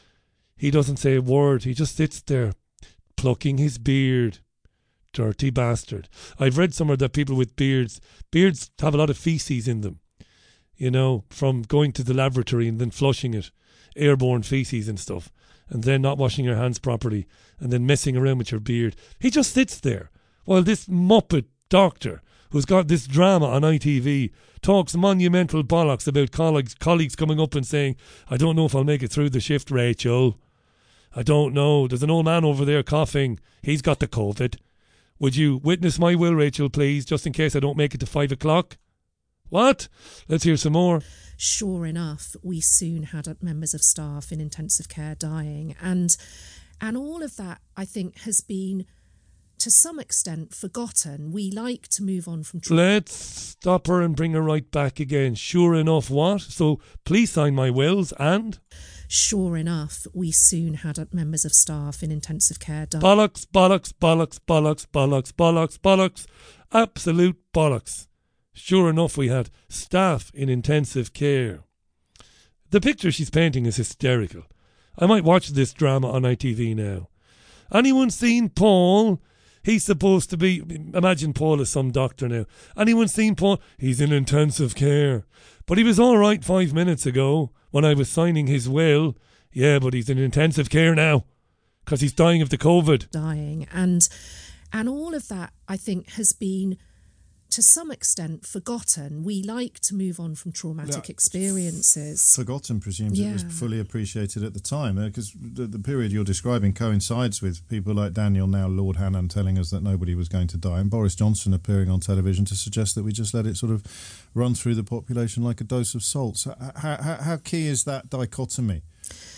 He doesn't say a word. He just sits there, plucking his beard. Dirty bastard. I've read somewhere that people with beards, beards have a lot of feces in them. You know, from going to the laboratory and then flushing it. Airborne feces and stuff. And then not washing your hands properly. And then messing around with your beard. He just sits there. While this muppet doctor, who's got this drama on I T V, talks monumental bollocks about colleagues, colleagues coming up and saying, I don't know if I'll make it through the shift, Rachel. I don't know. There's an old man over there coughing. He's got the COVID. Would you witness my will, Rachel, please, just in case I don't make it to five o'clock? What? Let's hear some more. Sure enough, we soon had members of staff in intensive care dying. And, and all of that, I think, has been, to some extent, forgotten. We like to move on from... Tra- Let's stop her and bring her right back again. Sure enough, what? So please sign my wills and... Sure enough, we soon had members of staff in intensive care die. Bollocks, bollocks, bollocks, bollocks, bollocks, bollocks, bollocks. Absolute bollocks. Sure enough, we had staff in intensive care. The picture she's painting is hysterical. I might watch this drama on I T V now. Anyone seen Paul? He's supposed to be... Imagine Paul as some doctor now. Anyone seen Paul? He's in intensive care. But he was all right five minutes ago when I was signing his will. Yeah, but he's in intensive care now because he's dying of the COVID. Dying. And, and all of that, I think, has been, to some extent, forgotten. We like to move on from traumatic yeah, experiences. Forgotten presumes yeah. it was fully appreciated at the time, because uh, the, the period you're describing coincides with people like Daniel, now Lord Hannan, telling us that nobody was going to die, and Boris Johnson appearing on television to suggest that we just let it sort of run through the population like a dose of salt. So how, how, how key is that dichotomy?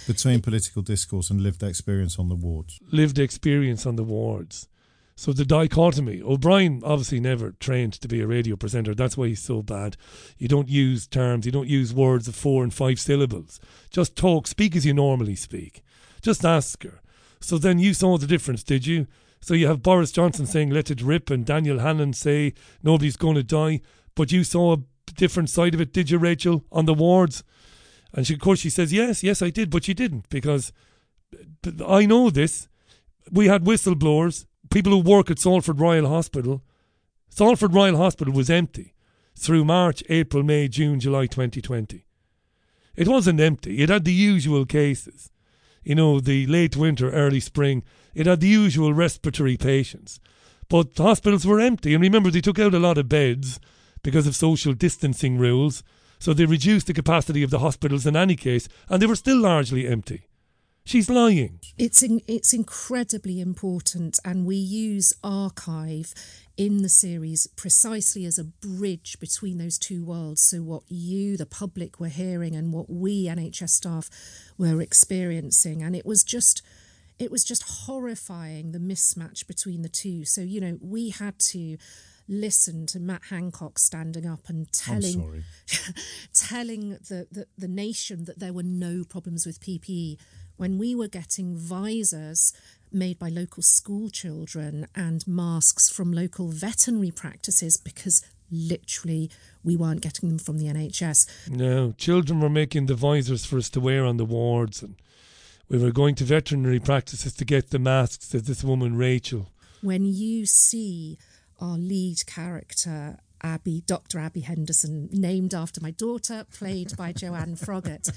Between political discourse and lived experience on the wards. Lived experience on the wards. So the dichotomy. O'Brien obviously never trained to be a radio presenter. That's why he's so bad. You don't use terms, you don't use words of four and five syllables. Just talk, speak as you normally speak. Just ask her. So then you saw the difference, did you? So you have Boris Johnson saying let it rip and Daniel Hannan say nobody's going to die. But you saw a different side of it, did you, Rachel, on the wards? And she, of course she says, yes, yes I did, but you didn't, because I know this. We had whistleblowers, people who work at Salford Royal Hospital. Salford Royal Hospital was empty through March, April, May, June, July twenty twenty. It wasn't empty. It had the usual cases. You know, the late winter, early spring. It had the usual respiratory patients. But the hospitals were empty. And remember, they took out a lot of beds because of social distancing rules. So they reduced the capacity of the hospitals in any case. And they were still largely empty. She's lying. It's in, it's incredibly important, and we use archive in the series precisely as a bridge between those two worlds. So what you, the public, were hearing and what we N H S staff were experiencing, and it was just, it was just horrifying, the mismatch between the two. So, you know, we had to listen to Matt Hancock standing up and telling telling the, the, the nation that there were no problems with P P E, when we were getting visors made by local school children and masks from local veterinary practices because literally we weren't getting them from the N H S. No, children were making the visors for us to wear on the wards, and we were going to veterinary practices to get the masks, says this woman Rachel. When you see our lead character, Abby, Doctor Abby Henderson, named after my daughter, played by Joanne Froggatt.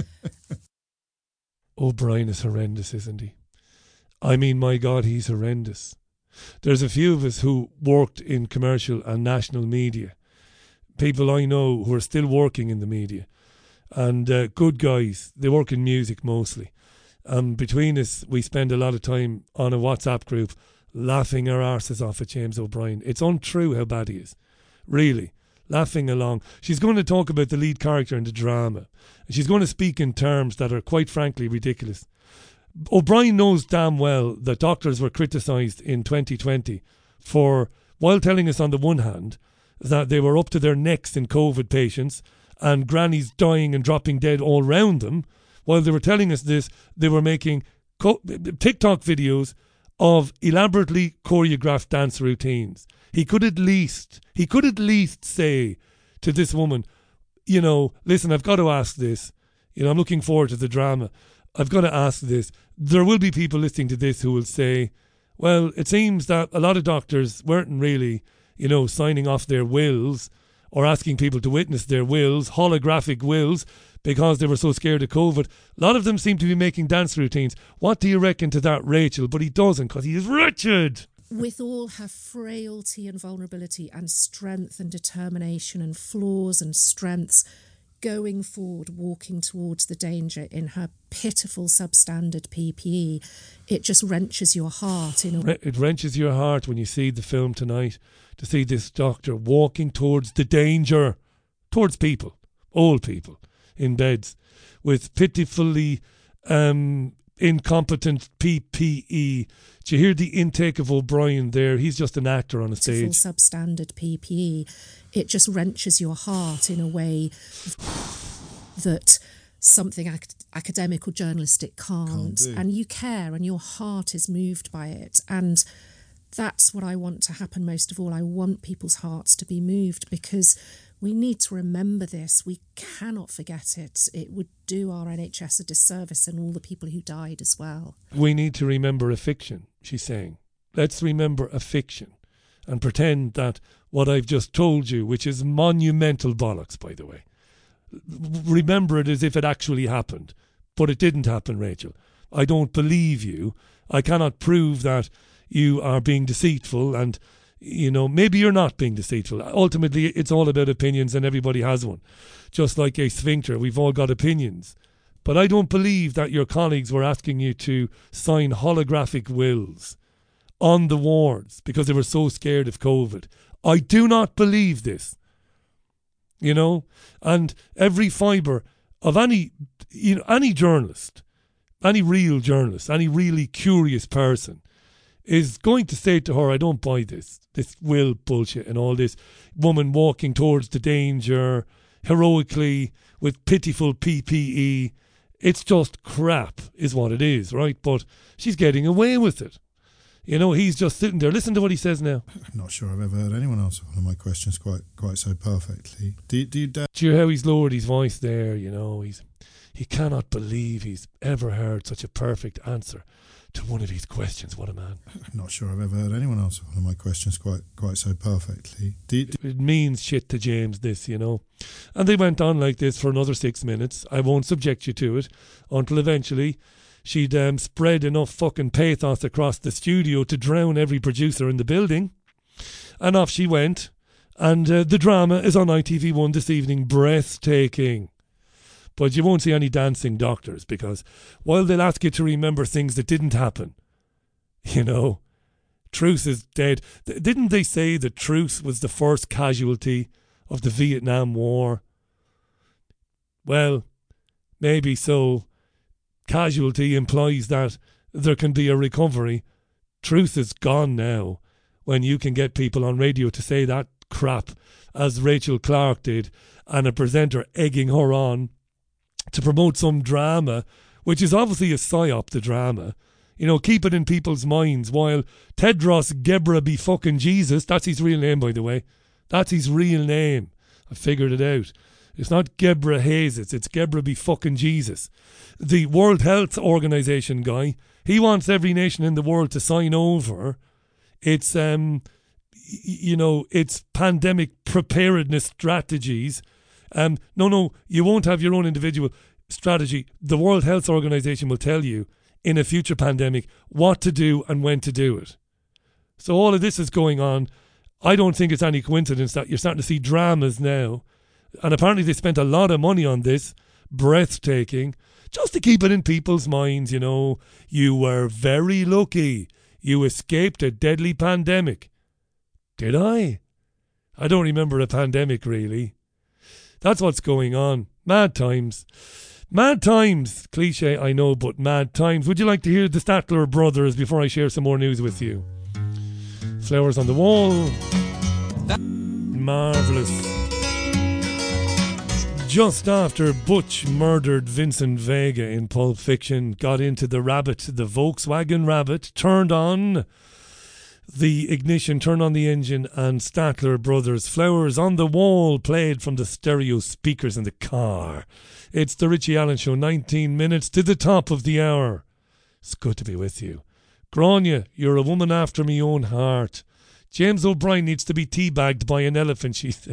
O'Brien is horrendous, isn't he? I mean, my God, he's horrendous. There's a few of us who worked in commercial and national media. People I know who are still working in the media. And uh, good guys. They work in music mostly. And between us, we spend a lot of time on a WhatsApp group laughing our arses off at James O'Brien. It's untrue how bad he is. Really. Laughing along. She's going to talk about the lead character in the drama. And she's going to speak in terms that are quite frankly ridiculous. O'Brien knows damn well that doctors were criticised in twenty twenty for, while telling us on the one hand that they were up to their necks in COVID patients and grannies dying and dropping dead all round them, while they were telling us this, they were making co- TikTok videos of elaborately choreographed dance routines. He could at least, he could at least say to this woman, you know, listen, I've got to ask this. You know, I'm looking forward to the drama. I've got to ask this. There will be people listening to this who will say, well, it seems that a lot of doctors weren't really, you know, signing off their wills or asking people to witness their wills, holographic wills, because they were so scared of COVID. A lot of them seem to be making dance routines. What do you reckon to that, Rachel? But he doesn't, because he is wretched. With all her frailty and vulnerability and strength and determination and flaws and strengths, going forward, walking towards the danger in her pitiful substandard P P E, it just wrenches your heart. In a It wrenches your heart when you see the film tonight, to see this doctor walking towards the danger, towards people, old people, in beds, with pitifully um, incompetent P P E. Do you hear the intake of O'Brien there? He's just an actor on a stage. Pitiful substandard P P E. It just wrenches your heart in a way that something ac- academic or journalistic can't. Can't and you care and your heart is moved by it. And that's what I want to happen most of all. I want people's hearts to be moved, because we need to remember this. We cannot forget it. It would do our N H S a disservice and all the people who died as well. We need to remember a fiction, she's saying. Let's remember a fiction and pretend that what I've just told you, which is monumental bollocks, by the way, remember it as if it actually happened. But it didn't happen, Rachel. I don't believe you. I cannot prove that you are being deceitful, and you know, maybe you're not being deceitful. Ultimately, it's all about opinions, and everybody has one. Just like a sphincter, we've all got opinions. But I don't believe that your colleagues were asking you to sign holographic wills on the wards because they were so scared of COVID. I do not believe this. You know, and every fibre of any, you know, any journalist any real journalist, any really curious person is going to say to her, I don't buy this, this will bullshit and all this woman walking towards the danger heroically with pitiful P P E. It's just crap is what it is, right? But she's getting away with it. You know, he's just sitting there. Listen to what he says now. I'm not sure I've ever heard anyone answer one of my questions quite quite so perfectly. Do you, do you dare... Do you hear how he's lowered his voice there? You know, he's he cannot believe he's ever heard such a perfect answer to one of his questions. What a man. I'm not sure I've ever heard anyone answer one of my questions quite quite so perfectly. Do you, do... It means shit to James, this, you know. And they went on like this for another six minutes. I won't subject you to it until eventually she'd um, spread enough fucking pathos across the studio to drown every producer in the building. And off she went. And uh, the drama is on I T V one this evening. Breathtaking. But you won't see any dancing doctors, because while they'll ask you to remember things that didn't happen, you know, truth is dead. Th- didn't they say that truth was the first casualty of the Vietnam War? Well, maybe so. Casualty implies that there can be a recovery. Truth is gone now when you can get people on radio to say that crap, as Rachel Clark did, and a presenter egging her on to promote some drama, which is obviously a psyop, the drama. You know, keep it in people's minds, while Tedros Ghebreyesus, that's his real name, by the way. That's his real name. I figured it out. It's not Ghebreyesus, it's Ghebreyesus. The World Health Organization guy, he wants every nation in the world to sign over. It's, um, y- you know, it's pandemic preparedness strategies. Um, no, no, you won't have your own individual strategy. The World Health Organization will tell you in a future pandemic what to do and when to do it. So all of this is going on. I don't think it's any coincidence that you're starting to see dramas now. And apparently they spent a lot of money on this. Breathtaking. Just to keep it in people's minds, you know. You were very lucky. You escaped a deadly pandemic. Did I? I don't remember a pandemic, really. That's what's going on. Mad times. Mad times. Cliche, I know, but mad times. Would you like to hear the Statler brothers before I share some more news with you? Flowers on the Wall. Marvellous. Just after Butch murdered Vincent Vega in Pulp Fiction, got into the Rabbit, the Volkswagen Rabbit, turned on the ignition, turned on the engine, and Statler Brothers' Flowers on the Wall played from the stereo speakers in the car. It's the Richie Allen Show, nineteen minutes to the top of the hour. It's good to be with you. Grania, you're a woman after me own heart. James O'Brien needs to be teabagged by an elephant, she says.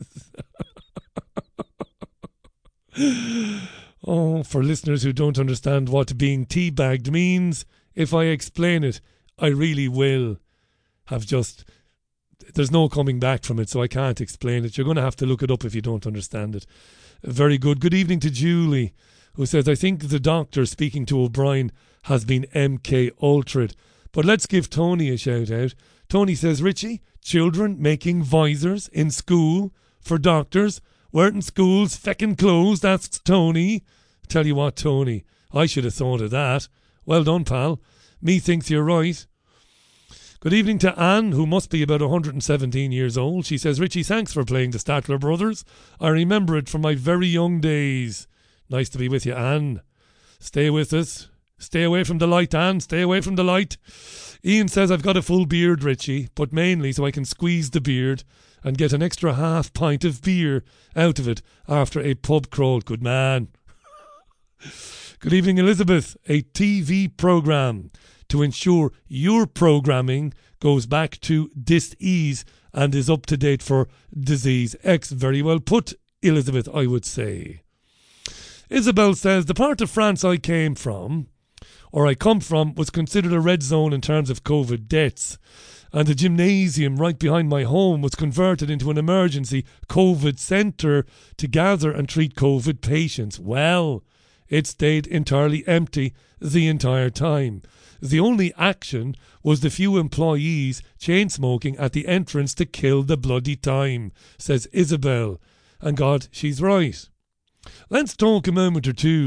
Oh, for listeners who don't understand what being teabagged means, if I explain it, I really will have just... There's no coming back from it, so I can't explain it. You're going to have to look it up if you don't understand it. Very good. Good evening to Julie, who says, I think the doctor speaking to O'Brien has been M K Ultra'd. But let's give Tony a shout out. Tony says, Richie, children making visors in school for doctors. Weren't schools feckin' closed? Asks Tony. Tell you what, Tony, I should have thought of that. Well done, pal. Me thinks you're right. Good evening to Anne, who must be about one hundred seventeen years old. She says, Richie, thanks for playing the Statler Brothers. I remember it from my very young days. Nice to be with you, Anne. Stay with us. Stay away from the light, Anne. Stay away from the light. Ian says, I've got a full beard, Richie, but mainly so I can squeeze the beard and get an extra half pint of beer out of it after a pub crawl. Good man. Good evening, Elizabeth. A T V programme to ensure your programming goes back to dis-ease and is up to date for disease X. Very well put, Elizabeth, I would say. Isabel says, the part of France I came from, or I come from, was considered a red zone in terms of COVID deaths. And the gymnasium right behind my home was converted into an emergency COVID centre to gather and treat COVID patients. Well, it stayed entirely empty the entire time. The only action was the few employees chain-smoking at the entrance to kill the bloody time, says Isabel. And God, she's right. Let's talk a moment or two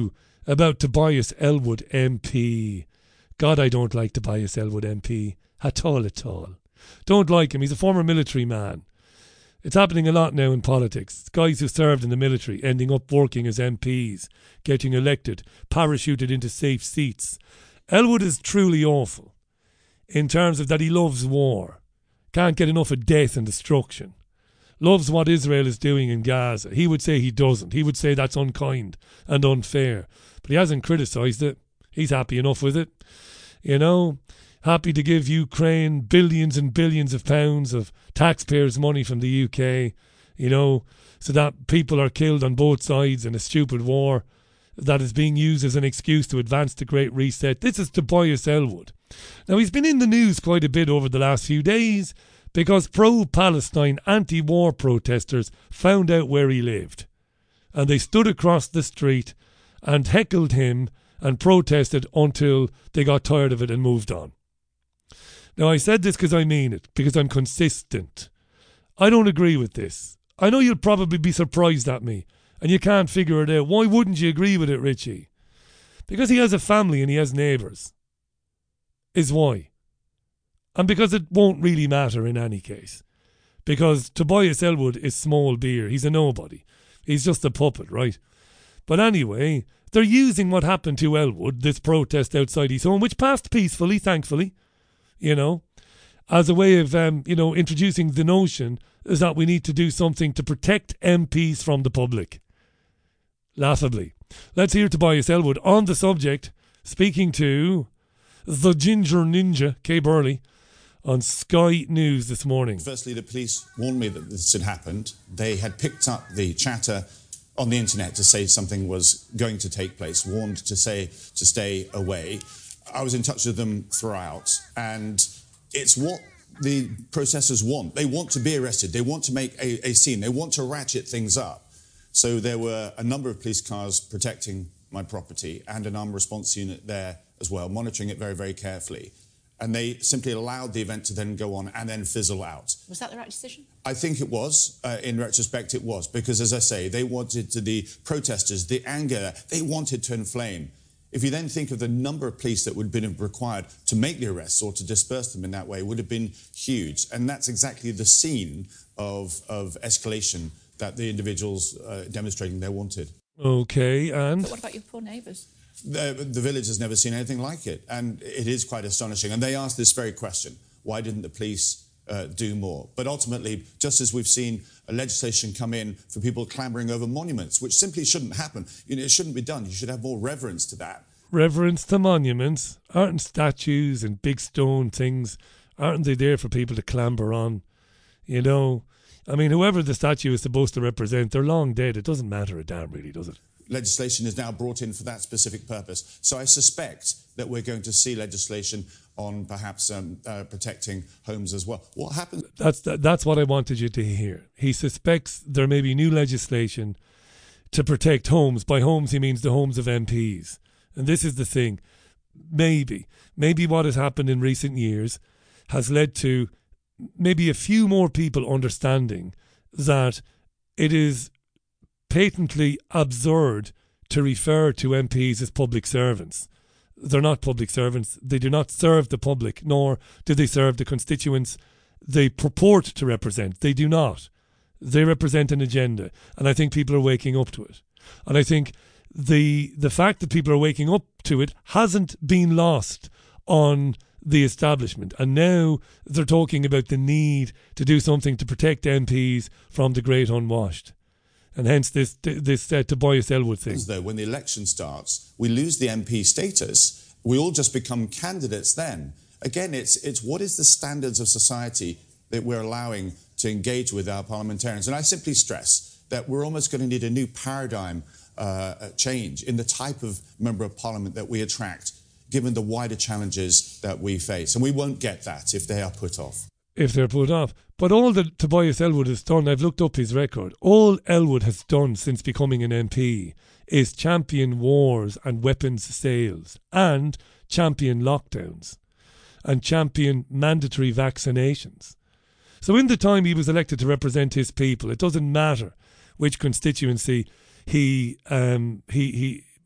about Tobias Ellwood M P. God, I don't like Tobias Ellwood M P at all, at all. Don't like him. He's a former military man. It's happening a lot now in politics. Guys who served in the military ending up working as M Ps, getting elected, parachuted into safe seats. Ellwood is truly awful in terms of that he loves war. Can't get enough of death and destruction. Loves what Israel is doing in Gaza. He would say he doesn't. He would say that's unkind and unfair. But he hasn't criticised it. He's happy enough with it. You know, happy to give Ukraine billions and billions of pounds of taxpayers' money from the U K, you know, so that people are killed on both sides in a stupid war that is being used as an excuse to advance the Great Reset. This is Tobias Ellwood. Now, he's been in the news quite a bit over the last few days because pro-Palestine anti-war protesters found out where he lived. And they stood across the street and heckled him and protested until they got tired of it and moved on. Now, I said this because I mean it, because I'm consistent. I don't agree with this. I know you'll probably be surprised at me, and you can't figure it out. Why wouldn't you agree with it, Richie? Because he has a family and he has neighbours, is why. And because it won't really matter in any case. Because Tobias Ellwood is small beer. He's a nobody. He's just a puppet, right? But anyway, they're using what happened to Ellwood, this protest outside his home, which passed peacefully, thankfully, you know, as a way of, um, you know, introducing the notion is that we need to do something to protect M Ps from the public. Laughably. Let's hear Tobias Ellwood on the subject, speaking to the Ginger Ninja, Kay Burley, on Sky News this morning. Firstly, the police warned me that this had happened. They had picked up the chatter on the internet to say something was going to take place, warned to say to stay away. I was in touch with them throughout, and it's what the protesters want. They want to be arrested. They want to make a, a scene. They want to ratchet things up. So there were a number of police cars protecting my property and an armed response unit there as well, monitoring it very, very carefully. And they simply allowed the event to then go on and then fizzle out. Was that the right decision? I think it was. Uh, in retrospect, it was. Because, as I say, they wanted to, the protesters, the anger, they wanted to inflame. If you then think of the number of police that would have been required to make the arrests or to disperse them in that way, would have been huge. And that's exactly the scene of, of escalation that the individuals uh, demonstrating there wanted. Okay, and? But what about your poor neighbours? The, the village has never seen anything like it, and it is quite astonishing. And they asked this very question: why didn't the police uh, do more? But ultimately, just as we've seen a legislation come in for people clambering over monuments, which simply shouldn't happen, you know, it shouldn't be done. You should have more reverence to that. Reverence to monuments. Aren't statues and big stone things, aren't they there for people to clamber on? You know, I mean, whoever the statue is supposed to represent, they're long dead. It doesn't matter a damn, really, does it? Legislation is now brought in for that specific purpose. So I suspect that we're going to see legislation on perhaps um, uh, protecting homes as well. What happens? That's that's what I wanted you to hear. He suspects there may be new legislation to protect homes. By homes, he means the homes of M Ps. And this is the thing. Maybe, maybe what has happened in recent years has led to maybe a few more people understanding that it is patently absurd to refer to M Ps as public servants. They're not public servants. They do not serve the public, nor do they serve the constituents they purport to represent. They do not. They represent an agenda, and I think people are waking up to it. And I think the the fact that people are waking up to it hasn't been lost on the establishment. And now they're talking about the need to do something to protect M Ps from the great unwashed. And hence this this uh, Tobias Ellwood thing. Though when the election starts, we lose the M P status. We all just become candidates then. Again, it's it's what is the standards of society that we're allowing to engage with our parliamentarians? And I simply stress that we're almost going to need a new paradigm uh, change in the type of member of parliament that we attract, given the wider challenges that we face. And we won't get that if they are put off. If they're put off. But all that Tobias Ellwood has done, I've looked up his record, all Ellwood has done since becoming an M P is champion wars and weapons sales and champion lockdowns and champion mandatory vaccinations. So in the time he was elected to represent his people, it doesn't matter which constituency he um, he he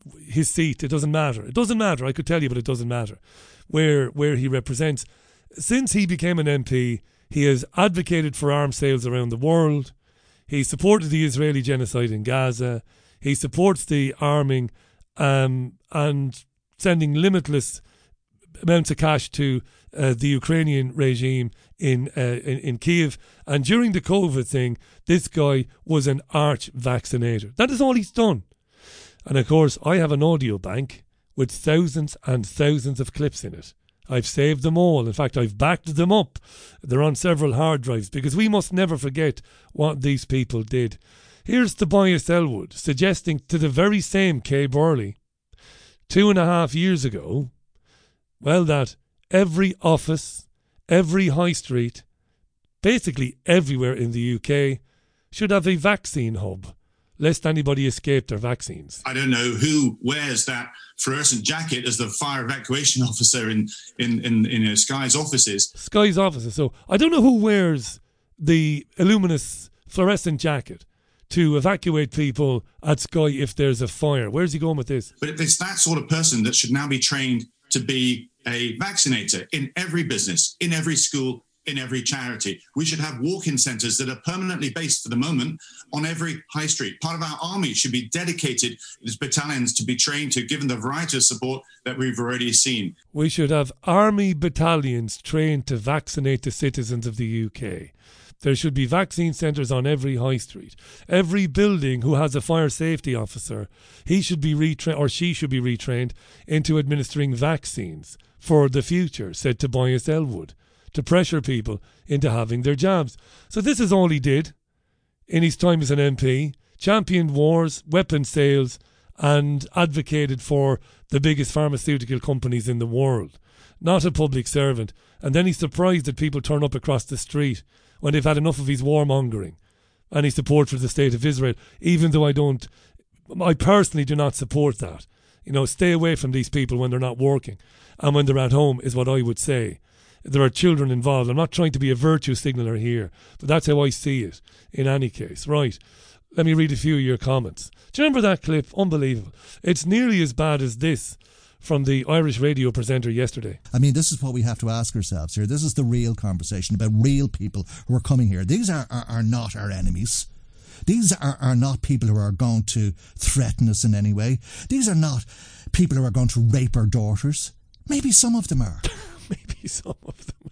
his seat. It doesn't matter. It doesn't matter. I could tell you, but it doesn't matter where where he represents. Since he became an M P, he has advocated for arms sales around the world. He supported the Israeli genocide in Gaza. He supports the arming um, and sending limitless amounts of cash to uh, the Ukrainian regime in, uh, in in Kiev. And during the COVID thing, this guy was an arch vaccinator. That is all he's done. And of course, I have an audio bank with thousands and thousands of clips in it. I've saved them all. In fact, I've backed them up. They're on several hard drives because we must never forget what these people did. Here's Tobias Ellwood suggesting to the very same Kay Burley two and a half years ago, well, that every office, every high street, basically everywhere in the U K should have a vaccine hub, lest anybody escape their vaccines. I don't know who wears that fluorescent jacket as the fire evacuation officer in in in, in uh, Sky's offices. Sky's offices. So I don't know who wears the luminous fluorescent jacket to evacuate people at Sky if there's a fire. Where's he going with this? But it's that sort of person that should now be trained to be a vaccinator in every business, in every school, in every charity. We should have walk-in centres that are permanently based for the moment on every high street. Part of our army should be dedicated as battalions to be trained to, given the variety of support that we've already seen. We should have army battalions trained to vaccinate the citizens of the U K. There should be vaccine centres on every high street. Every building who has a fire safety officer, he should be retrained, or she should be retrained into administering vaccines for the future, said Tobias Ellwood, to pressure people into having their jabs. So this is all he did in his time as an M P, championed wars, weapons sales, and advocated for the biggest pharmaceutical companies in the world. Not a public servant. And then he's surprised that people turn up across the street when they've had enough of his warmongering and his support for the state of Israel, even though I don't, I personally do not support that. You know, stay away from these people when they're not working and when they're at home is what I would say. There are children involved. I'm not trying to be a virtue signaller here, but that's how I see it in any case. Right, let me read a few of your comments. Do you remember that clip? Unbelievable. It's nearly as bad as this from the Irish radio presenter yesterday. I mean, this is what we have to ask ourselves here. This is the real conversation about real people who are coming here. These are, are, are not our enemies. These are, are not people who are going to threaten us in any way. These are not people who are going to rape our daughters. Maybe some of them are. Maybe some of them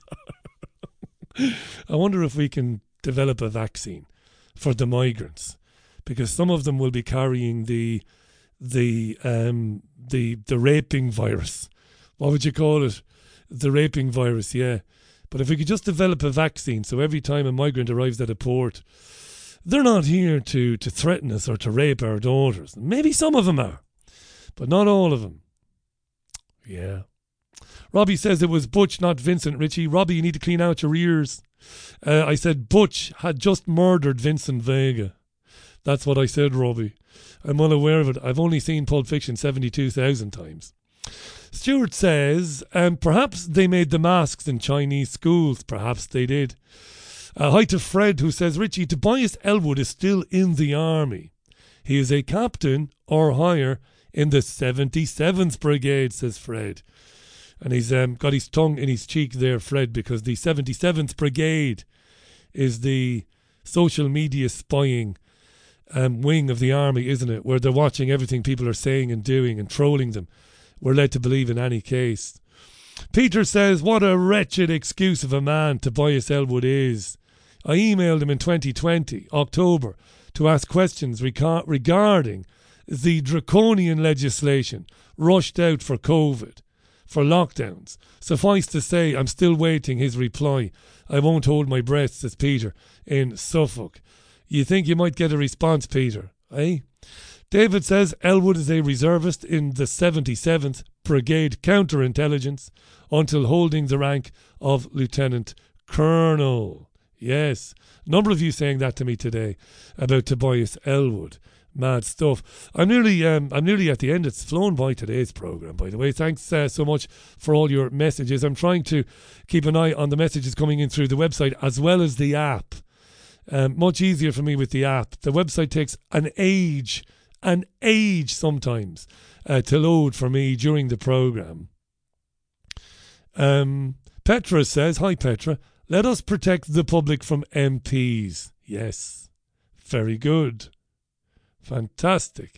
are. I wonder if we can develop a vaccine for the migrants, because some of them will be carrying the the um the the raping virus. What would you call it? The raping virus, yeah. But if we could just develop a vaccine so every time a migrant arrives at a port, they're not here to, to threaten us or to rape our daughters. Maybe some of them are, but not all of them. Yeah. Robbie says it was Butch, not Vincent. Richie, Robbie, you need to clean out your ears. Uh, I said Butch had just murdered Vincent Vega. That's what I said, Robbie. I'm well aware of it. I've only seen Pulp Fiction seventy-two thousand times. Stuart says, um, perhaps they made the masks in Chinese schools. Perhaps they did. Uh, hi to Fred, who says, Richie, Tobias Ellwood is still in the army. He is a captain or higher in the seventy-seventh Brigade, says Fred. And he's um, got his tongue in his cheek there, Fred, because the seventy-seventh Brigade is the social media spying um, wing of the army, isn't it? Where they're watching everything people are saying and doing and trolling them. We're led to believe in any case. Peter says, what a wretched excuse of a man Tobias Ellwood is. I emailed him in twenty twenty, October, to ask questions reca- regarding the draconian legislation rushed out for COVID, for lockdowns. Suffice to say, I'm still waiting his reply. I won't hold my breath, says Peter in Suffolk. You think you might get a response, Peter, eh? David says Ellwood is a reservist in the seventy-seventh Brigade Counterintelligence until holding the rank of Lieutenant Colonel. Yes, a number of you saying that to me today about Tobias Ellwood. Mad stuff. I'm nearly, um, I'm nearly at the end. It's flown by today's programme, by the way. Thanks uh, so much for all your messages. I'm trying to keep an eye on the messages coming in through the website as well as the app. Um, much easier for me with the app. The website takes an age an age sometimes uh, to load for me during the programme. Um, Petra says, hi Petra, let us protect the public from M Ps. Yes, very good. Fantastic.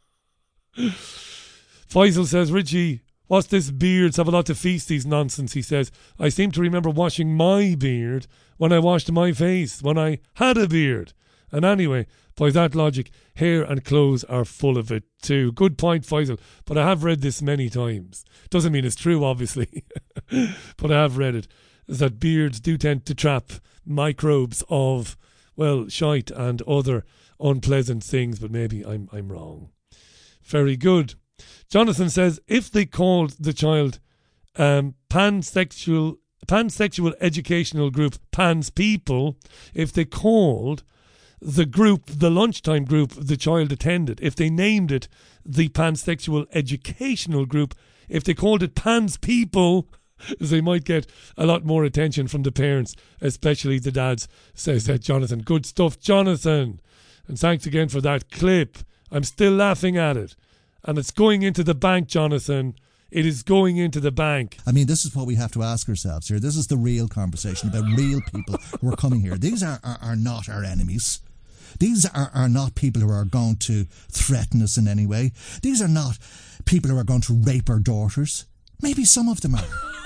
Faisal says, Richie, what's this beards have a lot of feasties nonsense? He says, I seem to remember washing my beard when I washed my face, when I had a beard. And anyway, by that logic, hair and clothes are full of it too. Good point, Faisal. But I have read this many times. Doesn't mean it's true, obviously. But I have read it. That beards do tend to trap microbes of, well, shite and other unpleasant things. But maybe I'm I'm wrong. Very good. Jonathan says, if they called the child um, pansexual, pansexual educational group Pans People, if they called the group, the lunchtime group the child attended, if they named it the pansexual educational group, if they called it Pans People, they might get a lot more attention from the parents, especially the dads, says that Jonathan. Good stuff, Jonathan. And thanks again for that clip. I'm still laughing at it. And it's going into the bank, Jonathan. It is going into the bank. I mean, this is what we have to ask ourselves here. This is the real conversation about real people who are coming here. These are, are, are not our enemies. These are, are not people who are going to threaten us in any way. These are not people who are going to rape our daughters. Maybe some of them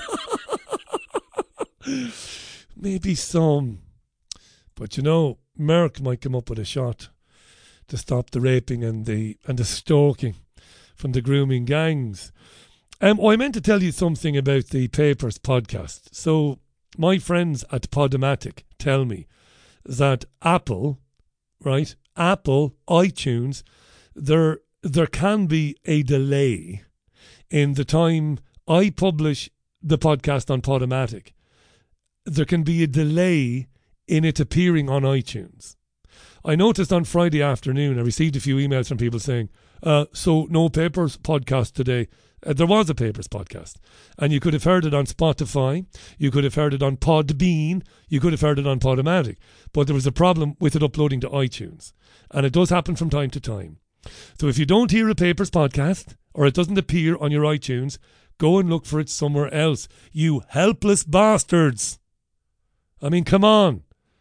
are. Maybe some. But you know, Merck might come up with a shot to stop the raping and the and the stalking from the grooming gangs. Um, oh, I meant to tell you something about the Papers podcast. So my friends at Podomatic tell me that Apple, right, Apple, iTunes, there there can be a delay in the time I publish the podcast on Podomatic. There can be a delay in it appearing on iTunes. I noticed on Friday afternoon, I received a few emails from people saying, uh, so no Papers podcast today. Uh, there was a Papers podcast. And you could have heard it on Spotify. You could have heard it on Podbean. You could have heard it on Podomatic. But there was a problem with it uploading to iTunes. And it does happen from time to time. So if you don't hear a Papers podcast, or it doesn't appear on your iTunes, go and look for it somewhere else. You helpless bastards. I mean, come on.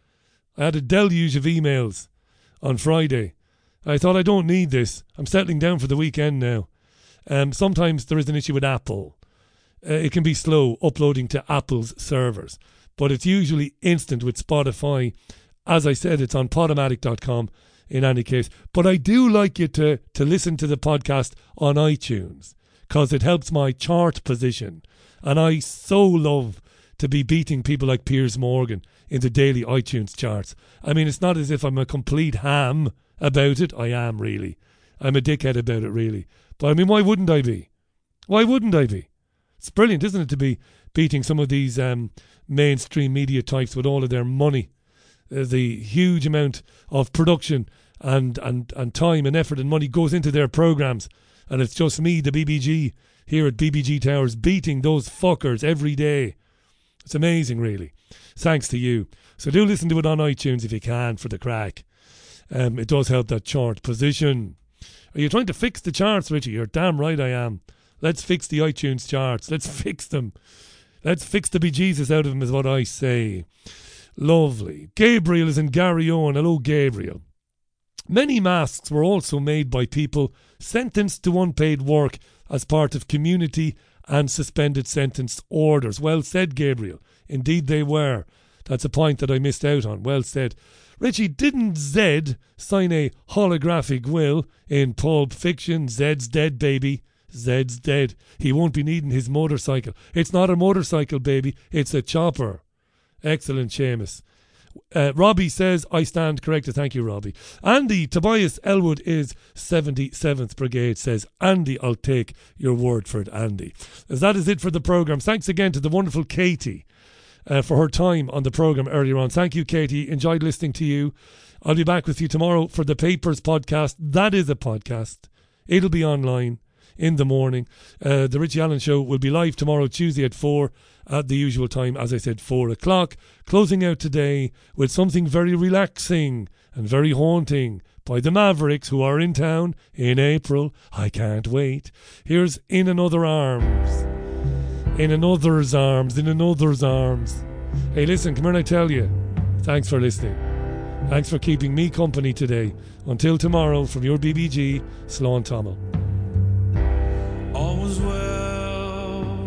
I had a deluge of emails on Friday. I thought, I don't need this. I'm settling down for the weekend now. Um, sometimes there is an issue with Apple. Uh, it can be slow uploading to Apple's servers. But it's usually instant with Spotify. As I said, it's on podomatic dot com in any case. But I do like you to, to listen to the podcast on iTunes, because it helps my chart position. And I so love to be beating people like Piers Morgan in the daily iTunes charts. I mean, it's not as if I'm a complete ham about it. I am, really. I'm a dickhead about it, really. But I mean, why wouldn't I be? Why wouldn't I be? It's brilliant, isn't it, to be beating some of these um, mainstream media types with all of their money, uh, the huge amount of production and, and, and time and effort and money goes into their programmes, and it's just me, the B B G, here at B B G Towers, beating those fuckers every day. It's amazing, really. Thanks to you. So do listen to it on iTunes if you can, for the crack. Um, it does help that chart position. Are you trying to fix the charts, Richie? You're damn right I am. Let's fix the iTunes charts. Let's fix them. Let's fix the bejesus out of them, is what I say. Lovely. Gabriel is in Garryowen. Hello, Gabriel. Many masks were also made by people sentenced to unpaid work as part of community and suspended sentence orders. Well said, Gabriel. Indeed they were. That's a point that I missed out on. Well said. Richie, didn't Zed sign a holographic will in Pulp Fiction? Zed's dead, baby. Zed's dead. He won't be needing his motorcycle. It's not a motorcycle, baby. It's a chopper. Excellent, Seamus. Uh, Robbie says, I stand corrected. Thank you, Robbie. Andy, Tobias Elwood is seventy-seventh Brigade, says, Andy, I'll take your word for it, Andy. As that is it for the programme. Thanks again to the wonderful Katie uh, for her time on the programme earlier on. Thank you, Katie. Enjoyed listening to you. I'll be back with you tomorrow for the Papers podcast. That is a podcast. It'll be online in the morning. Uh, the Richie Allen Show will be live tomorrow, Tuesday at four, at the usual time, as I said, four o'clock. Closing out today with something very relaxing and very haunting. by the Mavericks, who are in town in April. I can't wait. Here's In Another Arms. In another's arms, in another's arms. Hey, listen, come here and I tell you, thanks for listening. Thanks for keeping me company today. Until tomorrow, from your B B G, Slán Tamil.